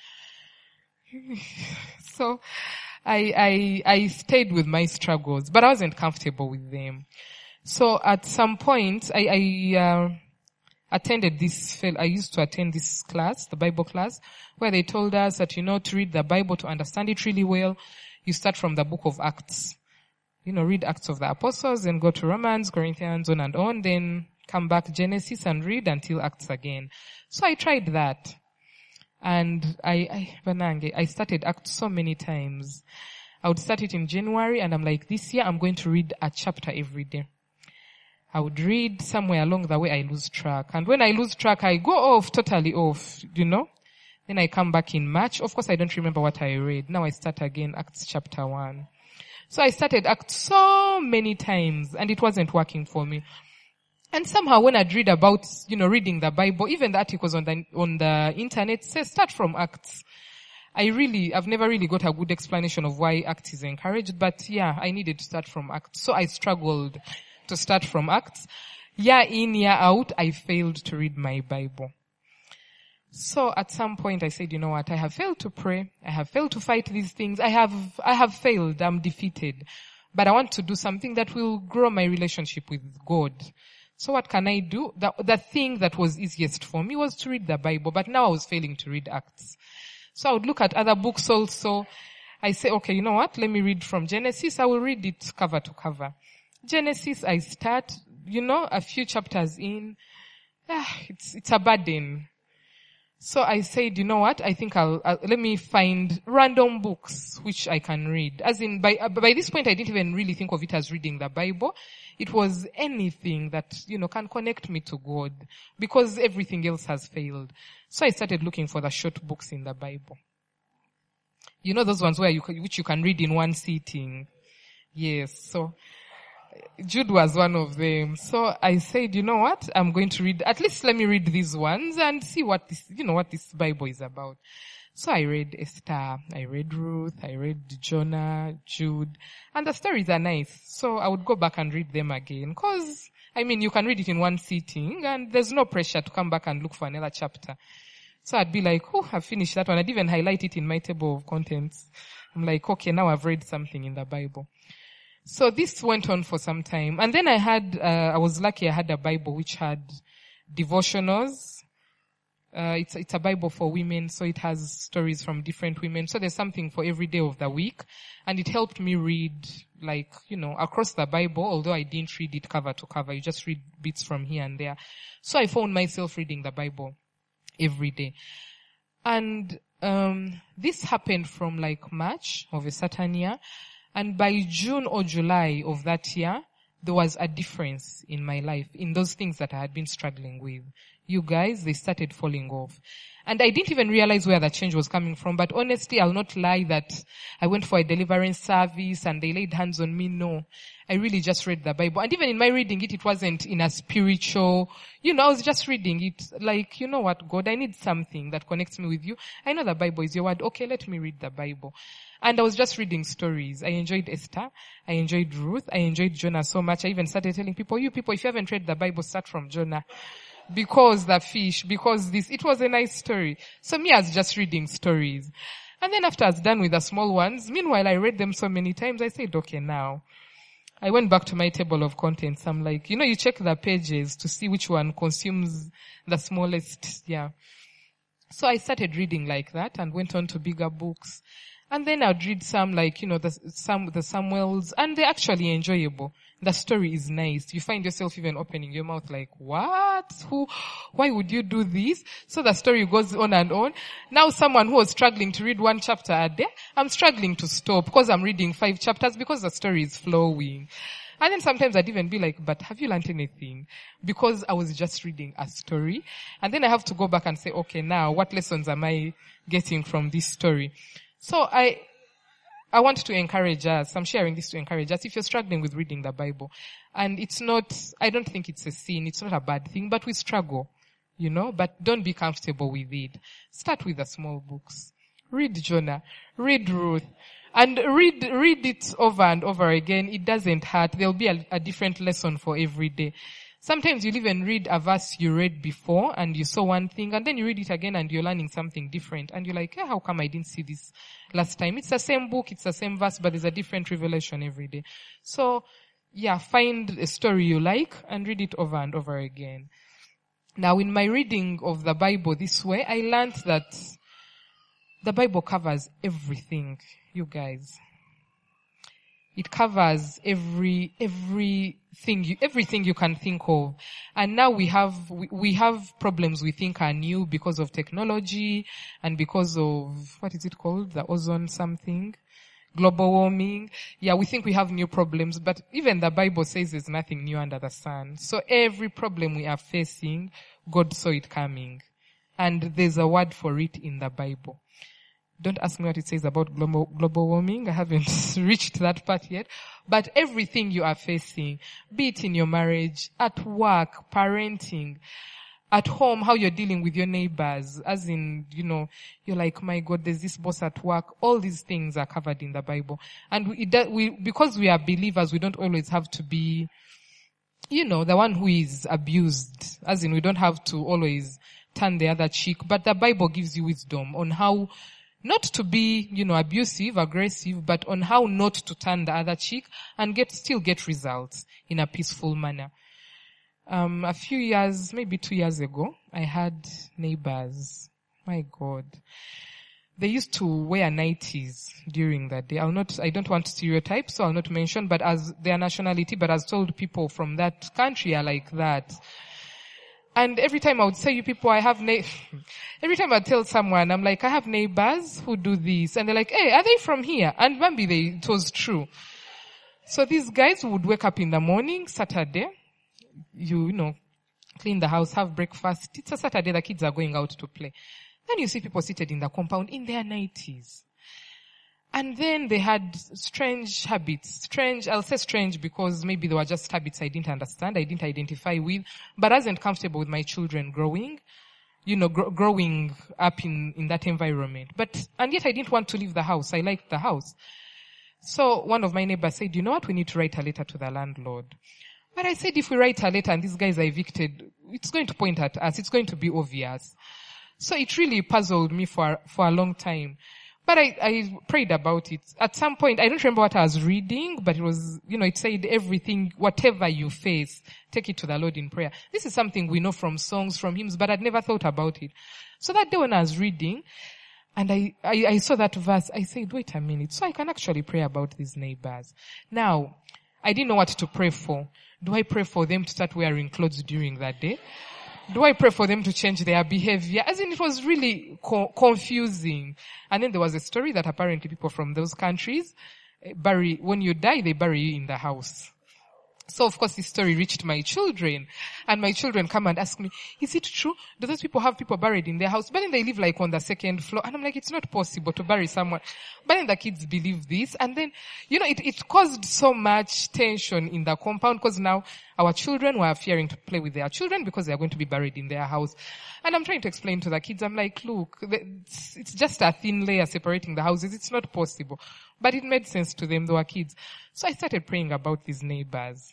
[SPEAKER 2] So I stayed with my struggles, but I wasn't comfortable with them. So at some point, I used to attend this class, the Bible class, where they told us that, to read the Bible, to understand it really well, you start from the book of Acts. Read Acts of the Apostles and go to Romans, Corinthians, on and on, then come back Genesis and read until Acts again. So I tried that. And I started Acts so many times. I would start it in January, and I'm like, this year I'm going to read a chapter every day. I would read. Somewhere along the way I lose track. And when I lose track, I go off, totally off, Then I come back in March. Of course, I don't remember what I read. Now I start again, Acts chapter 1. So I started Acts so many times, and it wasn't working for me. And somehow when I'd read about, reading the Bible, even the articles on the internet say start from Acts. I've never really got a good explanation of why Acts is encouraged, but yeah, I needed to start from Acts. So I struggled to start from Acts. Year in, year out, I failed to read my Bible. So at some point I said, you know what, I have failed to pray. I have failed to fight these things. I have failed. I'm defeated. But I want to do something that will grow my relationship with God. So what can I do? The thing that was easiest for me was to read the Bible, but now I was failing to read Acts. So I would look at other books also. I say, okay, you know what? Let me read from Genesis. I will read it cover to cover. Genesis, I start, a few chapters in. It's a burden. So I said, you know what? I think let me find random books which I can read. As in, by this point, I didn't even really think of it as reading the Bible. It was anything that, can connect me to God, because everything else has failed. So I started looking for the short books in the Bible. Those ones which you can read in one sitting. Yes. So Jude was one of them. So I said, you know what? I'm going to read, at least let me read these ones and see what this Bible is about. So I read Esther, I read Ruth, I read Jonah, Jude, and the stories are nice. So I would go back and read them again, cause, you can read it in one sitting and there's no pressure to come back and look for another chapter. So I'd be like, I've finished that one. I'd even highlight it in my table of contents. I'm like, okay, now I've read something in the Bible. So this went on for some time. And then I was lucky I had a Bible which had devotionals. It's a Bible for women, so it has stories from different women. So there's something for every day of the week. And it helped me read, across the Bible, although I didn't read it cover to cover. You just read bits from here and there. So I found myself reading the Bible every day. And this happened from March of a certain year. And by June or July of that year, there was a difference in my life, in those things that I had been struggling with. You guys, they started falling off. And I didn't even realize where the change was coming from. But honestly, I'll not lie that I went for a deliverance service and they laid hands on me. No, I really just read the Bible. And even in my reading it wasn't in a spiritual, I was just reading it you know what, God, I need something that connects me with you. I know the Bible is your word. Okay, let me read the Bible. And I was just reading stories. I enjoyed Esther. I enjoyed Ruth. I enjoyed Jonah so much. I even started telling people, if you haven't read the Bible, start from Jonah. Because the fish, because this, it was a nice story. So me, I was just reading stories. And then after I was done with the small ones, meanwhile I read them so many times, I said, okay, now. I went back to my table of contents. I'm like, you check the pages to see which one consumes the smallest, yeah. So I started reading like that and went on to bigger books. And then I'd read some the Samuels, and they're actually enjoyable. The story is nice. You find yourself even opening your mouth like, what? Why would you do this? So the story goes on and on. Now someone who was struggling to read one chapter a day, I'm struggling to stop because I'm reading 5 chapters because the story is flowing. And then sometimes I'd even be like, but have you learned anything? Because I was just reading a story. And then I have to go back and say, okay, now what lessons am I getting from this story? So I want to encourage us. I'm sharing this to encourage us. If you're struggling with reading the Bible, and I don't think it's a sin. It's not a bad thing, but we struggle, but don't be comfortable with it. Start with the small books. Read Jonah. Read Ruth. And read it over and over again. It doesn't hurt. There'll be a different lesson for every day. Sometimes you'll even read a verse you read before and you saw one thing, and then you read it again and you're learning something different. And you're like, how come I didn't see this last time? It's the same book, it's the same verse, but there's a different revelation every day. So, find a story you like and read it over and over again. Now, in my reading of the Bible this way, I learned that the Bible covers everything, you guys. It covers everything you can think of. And now we have problems we think are new because of technology and because of, what is it called? The ozone something. global warming. Yeah, we think we have new problems, but even the Bible says there's nothing new under the sun. So every problem we are facing, God saw it coming. And there's a word for it in the Bible. Don't ask me what it says about global warming. I haven't reached that part yet. But everything you are facing, be it in your marriage, at work, parenting, at home, how you're dealing with your neighbors, as in, you're like, my God, there's this boss at work. All these things are covered in the Bible. And because we are believers, we don't always have to be, the one who is abused. As in, we don't have to always turn the other cheek. But the Bible gives you wisdom on how not to be, abusive, aggressive, but on how not to turn the other cheek and still get results in a peaceful manner. A few years, maybe 2 years ago, I had neighbors. My God. They used to wear nighties during that day. I don't want to stereotype, so I'll not mention, but as their nationality, but as told people from that country are like that. And every time I would say, you people, every time I'd tell someone, I'm like, I have neighbors who do this. And they're like, hey, are they from here? And maybe it was true. So these guys would wake up in the morning, Saturday, clean the house, have breakfast. It's a Saturday, the kids are going out to play. Then you see people seated in the compound in their 90s. And then they had strange habits. I'll say strange because maybe they were just habits I didn't understand, I didn't identify with, but I wasn't comfortable with my children growing up in that environment. And yet I didn't want to leave the house. I liked the house. So one of my neighbors said, you know what, we need to write a letter to the landlord. But I said, if we write a letter and these guys are evicted, it's going to point at us. It's going to be obvious. So it really puzzled me for a long time. But I prayed about it. At some point, I don't remember what I was reading, but it was, it said everything, whatever you face, take it to the Lord in prayer. This is something we know from songs, from hymns, but I'd never thought about it. So that day when I was reading, and I saw that verse, I said, wait a minute, so I can actually pray about these neighbors. Now, I didn't know what to pray for. Do I pray for them to start wearing clothes during that day? Do I pray for them to change their behavior? As in, it was really confusing. And then there was a story that apparently people from those countries when you die, they bury you in the house. So of course this story reached my children, and my children come and ask me, is it true? Do those people have people buried in their house? But then they live like on the second floor, and I'm like, it's not possible to bury someone. But then the kids believe this, and then, it caused so much tension in the compound, because now our children were fearing to play with their children because they are going to be buried in their house. And I'm trying to explain to the kids, I'm like, look, it's just a thin layer separating the houses. It's not possible. But it made sense to them. They were kids. So I started praying about these neighbors.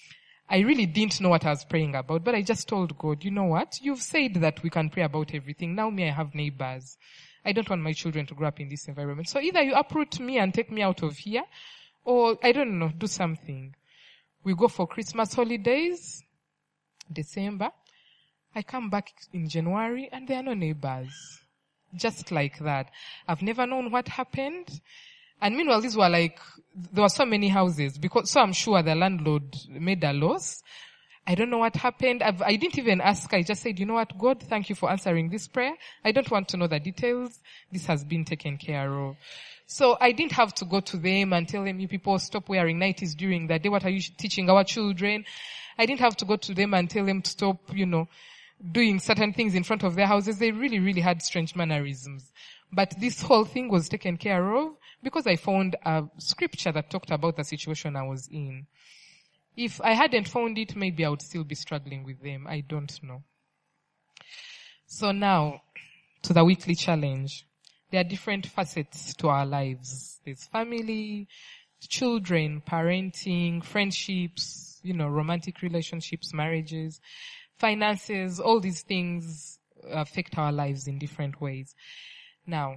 [SPEAKER 2] I really didn't know what I was praying about, but I just told God, you know what? You've said that we can pray about everything. Now I have neighbors. I don't want my children to grow up in this environment. So either you uproot me and take me out of here, or I don't know, do something. We go for Christmas holidays, December. I come back in January and there are no neighbors. Just like that. I've never known what happened. And meanwhile, these were there were so many houses, so I'm sure the landlord made a loss. I don't know what happened. I didn't even ask. I just said, you know what, God, thank you for answering this prayer. I don't want to know the details. This has been taken care of. So I didn't have to go to them and tell them, you people stop wearing nighties during the day. What are you teaching our children? I didn't have to go to them and tell them to stop, doing certain things in front of their houses. They really, really had strange mannerisms. But this whole thing was taken care of because I found a scripture that talked about the situation I was in. If I hadn't found it, maybe I would still be struggling with them. I don't know. So now, to the weekly challenge. There are different facets to our lives. There's family, children, parenting, friendships, romantic relationships, marriages, finances. All these things affect our lives in different ways. Now,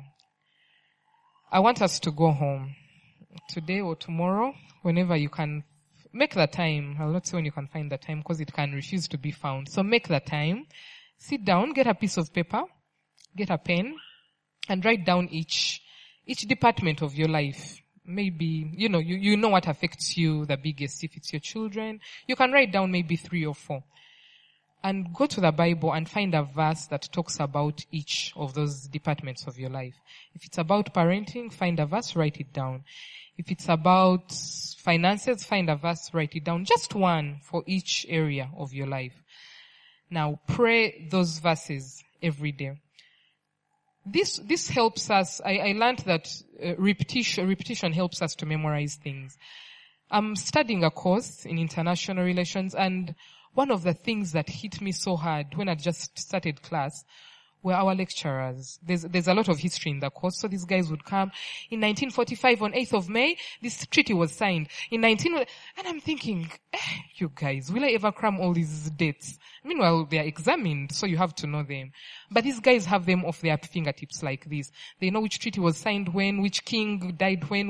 [SPEAKER 2] I want us to go home today or tomorrow, whenever you can. Make the time. I'll not say when you can find the time because it can refuse to be found. So make the time. Sit down, get a piece of paper, get a pen, and write down each department of your life. Maybe, you know what affects you the biggest. If it's your children, you can write down maybe 3 or 4. and go to the Bible and find a verse that talks about each of those departments of your life. If it's about parenting, find a verse, write it down. If it's about finances, find a verse, write it down. Just one for each area of your life. Now, pray those verses every day. This helps us. I learned that repetition helps us to memorize things. I'm studying a course in international relations, and one of the things that hit me so hard when I just started class were our lecturers. There's a lot of history in the course. So these guys would come in 1945 on 8th of May, this treaty was signed. And I'm thinking, you guys, will I ever cram all these dates? Meanwhile, they are examined, so you have to know them. But these guys have them off their fingertips like this. They know which treaty was signed when, which king died when,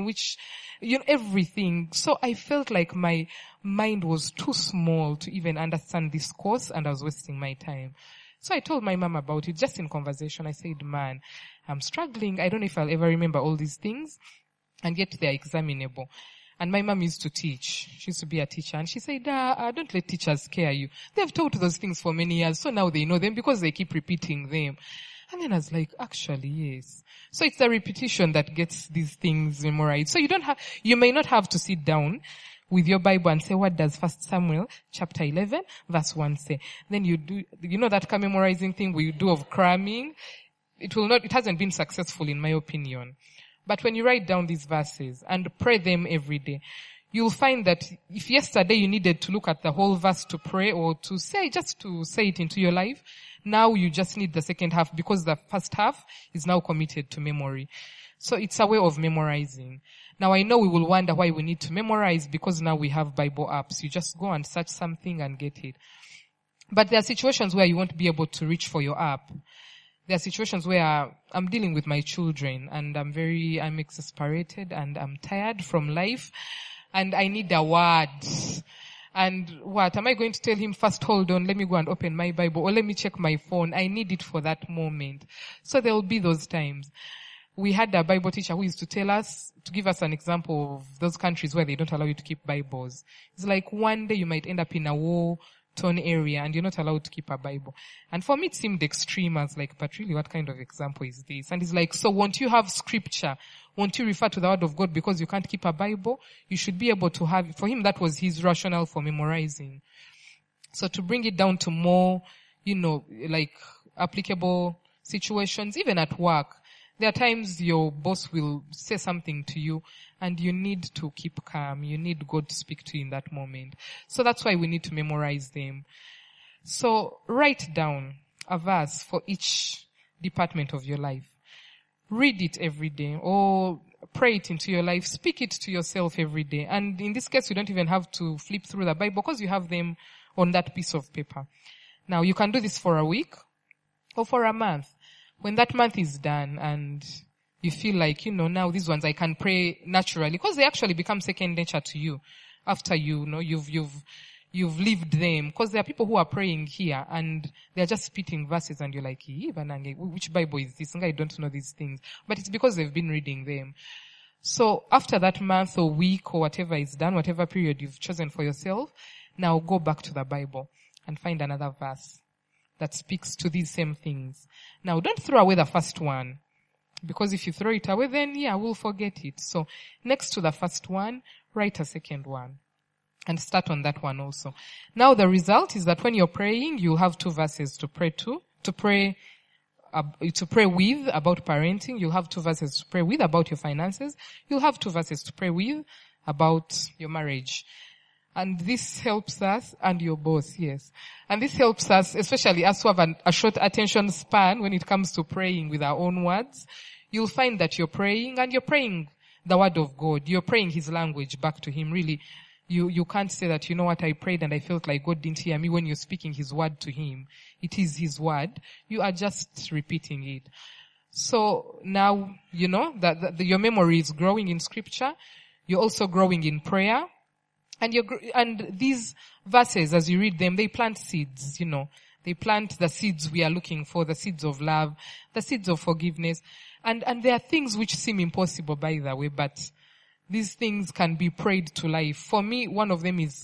[SPEAKER 2] everything. So I felt like my mind was too small to even understand this course, and I was wasting my time. So I told my mom about it just in conversation. I said, man, I'm struggling. I don't know if I'll ever remember all these things, and yet they're examinable. And my mom used to teach. She used to be a teacher. And she said, don't let teachers scare you. They've taught those things for many years, so now they know them because they keep repeating them. And then I was like, actually, yes. So it's the repetition that gets these things memorized. So you may not have to sit down with your Bible and say, what does 1 Samuel chapter 11 verse 1 say? Then you do, that memorizing thing we do of cramming. It hasn't been successful in my opinion. But when you write down these verses and pray them every day, you'll find that if yesterday you needed to look at the whole verse to pray or to say it into your life, now you just need the second half because the first half is now committed to memory. So it's a way of memorizing. Now I know we will wonder why we need to memorize because now we have Bible apps. You just go and search something and get it. But there are situations where you won't be able to reach for your app. There are situations where I'm dealing with my children and I'm exasperated and I'm tired from life and I need a word. And what? Am I going to tell him first, hold on, let me go and open my Bible or let me check my phone? I need it for that moment. So there will be those times. We had a Bible teacher who used to give us an example of those countries where they don't allow you to keep Bibles. It's like one day you might end up in a war-torn area and you're not allowed to keep a Bible. And for me it seemed extreme. I was like, but really what kind of example is this? And it's like, so won't you have scripture? Won't you refer to the word of God because you can't keep a Bible? You should be able to have, for him that was his rationale for memorizing. So to bring it down to more, like applicable situations, even at work, there are times your boss will say something to you and you need to keep calm. You need God to speak to you in that moment. So that's why we need to memorize them. So write down a verse for each department of your life. Read it every day or pray it into your life. Speak it to yourself every day. And in this case, you don't even have to flip through the Bible because you have them on that piece of paper. Now you can do this for a week or for a month. When that month is done and you feel like, now these ones I can pray naturally because they actually become second nature to you after you've lived them. Because there are people who are praying here and they're just spitting verses and you're like, which Bible is this? I don't know these things. But it's because they've been reading them. So after that month or week or whatever is done, whatever period you've chosen for yourself, now go back to the Bible and find another verse that speaks to these same things. Now, don't throw away the first one, because if you throw it away, then we'll forget it. So, next to the first one, write a second one, and start on that one also. Now, the result is that when you're praying, you'll have two verses to pray with about parenting. You'll have two verses to pray with about your finances. You'll have two verses to pray with about your marriage. And this helps us, and your boss, yes. And this helps us, especially us who have a short attention span when it comes to praying with our own words. You'll find that you're praying, and you're praying the word of God. You're praying his language back to him. Really, you can't say that, I prayed and I felt like God didn't hear me when you're speaking his word to him. It is his word. You are just repeating it. So now, that your memory is growing in scripture. You're also growing in prayer. And these verses, as you read them, they plant seeds, They plant the seeds we are looking for, the seeds of love, the seeds of forgiveness. And there are things which seem impossible, by the way, but these things can be prayed to life. For me, one of them is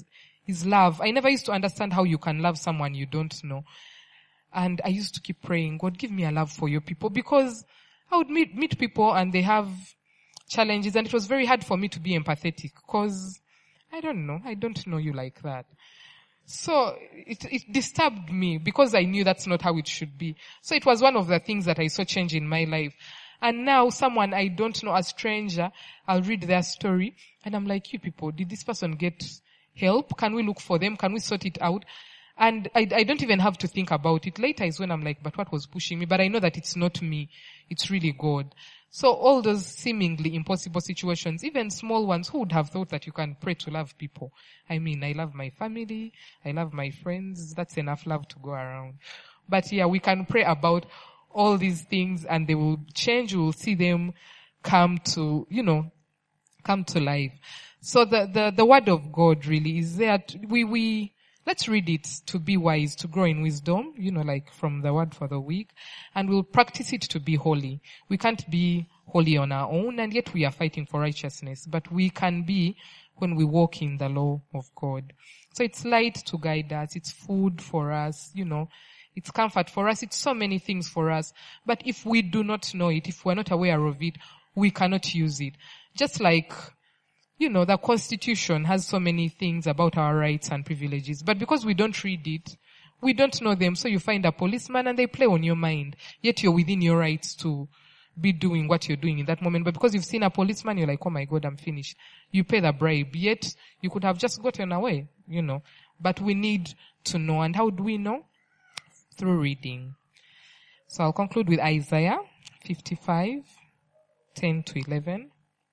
[SPEAKER 2] is love. I never used to understand how you can love someone you don't know. And I used to keep praying, God, give me a love for your people, because I would meet people and they have challenges, and it was very hard for me to be empathetic because I don't know you like that. So it disturbed me because I knew that's not how it should be. So it was one of the things that I saw change in my life. And now someone I don't know, a stranger, I'll read their story and I'm like, you people, did this person get help? Can we look for them? Can we sort it out? And I don't even have to think about it. Later is when I'm like, but what was pushing me? But I know that it's not me. It's really God. So all those seemingly impossible situations, even small ones, who would have thought that you can pray to love people? I mean, I love my family. I love my friends. That's enough love to go around. But yeah, we can pray about all these things and they will change. We will see them come to life. So the word of God really is there. Let's read it to be wise, to grow in wisdom, like from the word for the week. And we'll practice it to be holy. We can't be holy on our own, and yet we are fighting for righteousness. But we can be when we walk in the law of God. So it's light to guide us. It's food for us, It's comfort for us. It's so many things for us. But if we do not know it, if we're not aware of it, we cannot use it. Just like the Constitution has so many things about our rights and privileges, but because we don't read it, we don't know them. So you find a policeman and they play on your mind, yet you're within your rights to be doing what you're doing in that moment. But because you've seen a policeman, you're like, oh my God, I'm finished. You pay the bribe, yet you could have just gotten away, But we need to know. And how do we know? Through reading. So I'll conclude with Isaiah 55, 10 to 11.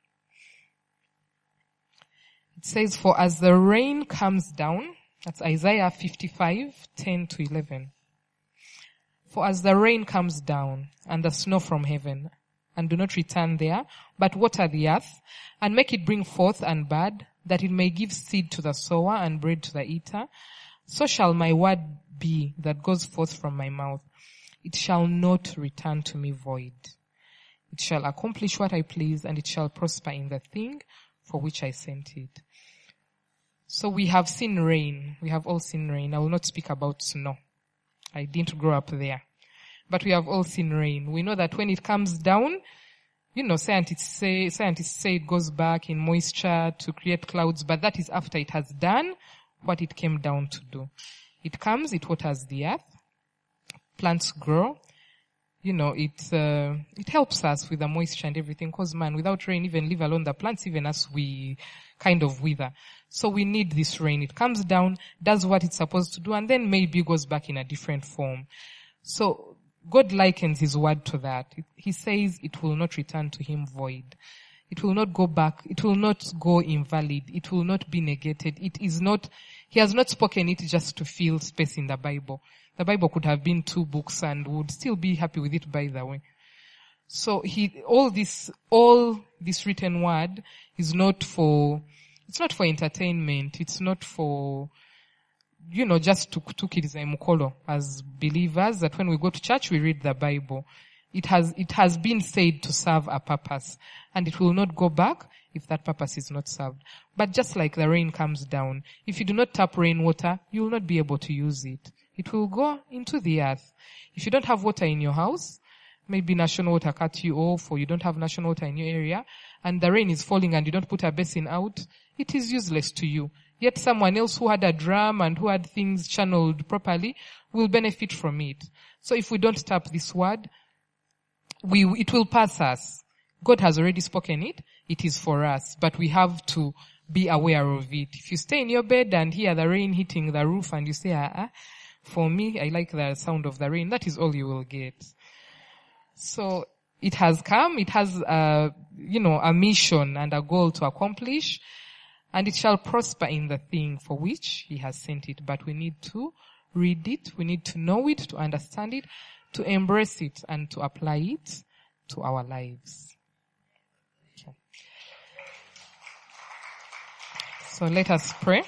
[SPEAKER 2] It says, for as the rain comes down, that's Isaiah 55, 10 to 11. For as the rain comes down and the snow from heaven, and do not return there, but water the earth, and make it bring forth and bud, that it may give seed to the sower and bread to the eater, so shall my word be that goes forth from my mouth. It shall not return to me void. It shall accomplish what I please, and it shall prosper in the thing for which I sent it. So we have seen rain. We have all seen rain. I will not speak about snow. I didn't grow up there. But we have all seen rain. We know that when it comes down, scientists say it goes back in moisture to create clouds, but that is after it has done what it came down to do. It comes, it waters the earth, plants grow. It helps us with the moisture and everything, because without rain, even leave alone the plants, even us, we kind of wither. So we need this rain. It comes down, does what it's supposed to do, and then maybe goes back in a different form. So God likens his word to that. He says it will not return to him void. It will not go back. It will not go invalid. It will not be negated. He has not spoken it just to fill space in the Bible. The Bible could have been 2 books and would still be happy with it, by the way. So all this written word is it's not for entertainment. It's not for, just to tukiriza mukolo as believers, that when we go to church, we read the Bible. It has been said to serve a purpose, and it will not go back if that purpose is not served. But just like the rain comes down, if you do not tap rainwater, you will not be able to use it. It will go into the earth. If you don't have water in your house, maybe national water cut you off, or you don't have national water in your area, and the rain is falling and you don't put a basin out, it is useless to you. Yet someone else who had a drum and who had things channeled properly will benefit from it. So if we don't tap this word, it will pass us. God has already spoken it. It is for us, but we have to be aware of it. If you stay in your bed and hear the rain hitting the roof and you say, for me, I like the sound of the rain, that is all you will get. So it has come. It has, a mission and a goal to accomplish, and it shall prosper in the thing for which he has sent it. But we need to read it. We need to know it, to understand it, to embrace it, and to apply it to our lives. Okay. So let us pray.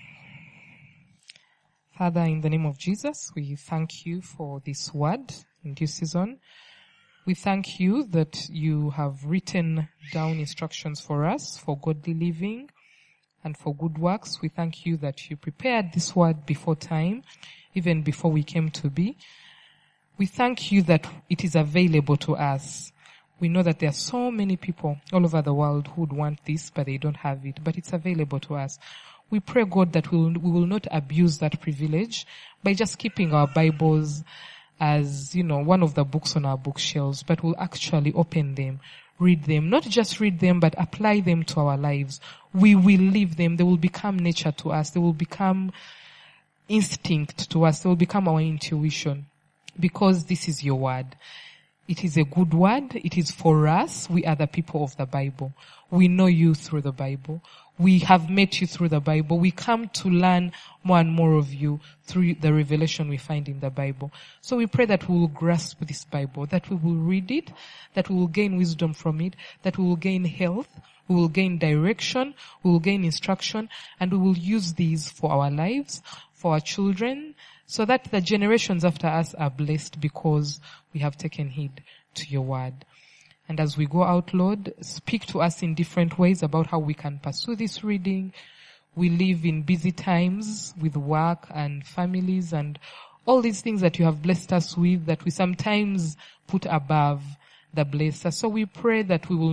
[SPEAKER 2] Father, in the name of Jesus, we thank you for this word in due season. We thank you that you have written down instructions for us for godly living and for good works. We thank you that you prepared this word before time, even before we came to be. We thank you that it is available to us. We know that there are so many people all over the world who would want this, but they don't have it, but it's available to us. We pray, God, that we will not abuse that privilege by just keeping our Bibles as, one of the books on our bookshelves, but we'll actually open them, read them, not just read them, but apply them to our lives. We will live them. They will become nature to us. They will become instinct to us. They will become our intuition, because this is your word. It is a good word. It is for us. We are the people of the Bible. We know you through the Bible. We have met you through the Bible. We come to learn more and more of you through the revelation we find in the Bible. So we pray that we will grasp this Bible, that we will read it, that we will gain wisdom from it, that we will gain health, we will gain direction, we will gain instruction, and we will use these for our lives, for our children, so that the generations after us are blessed because we have taken heed to your word. And as we go out, Lord, speak to us in different ways about how we can pursue this reading. We live in busy times with work and families and all these things that you have blessed us with that we sometimes put above the blesser. So we pray that we will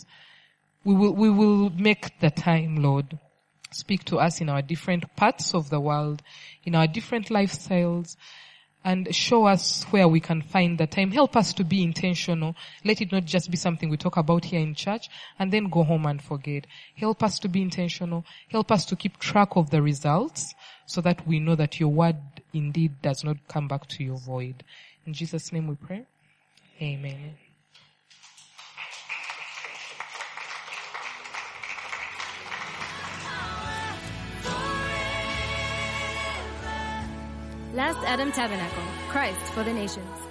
[SPEAKER 2] make the time, Lord. Speak to us in our different parts of the world, in our different lifestyles, and show us where we can find the time. Help us to be intentional. Let it not just be something we talk about here in church and then go home and forget. Help us to be intentional. Help us to keep track of the results so that we know that your word indeed does not come back to your void. In Jesus' name we pray. Amen.
[SPEAKER 1] Last Adam Tabernacle, Christ for the Nations.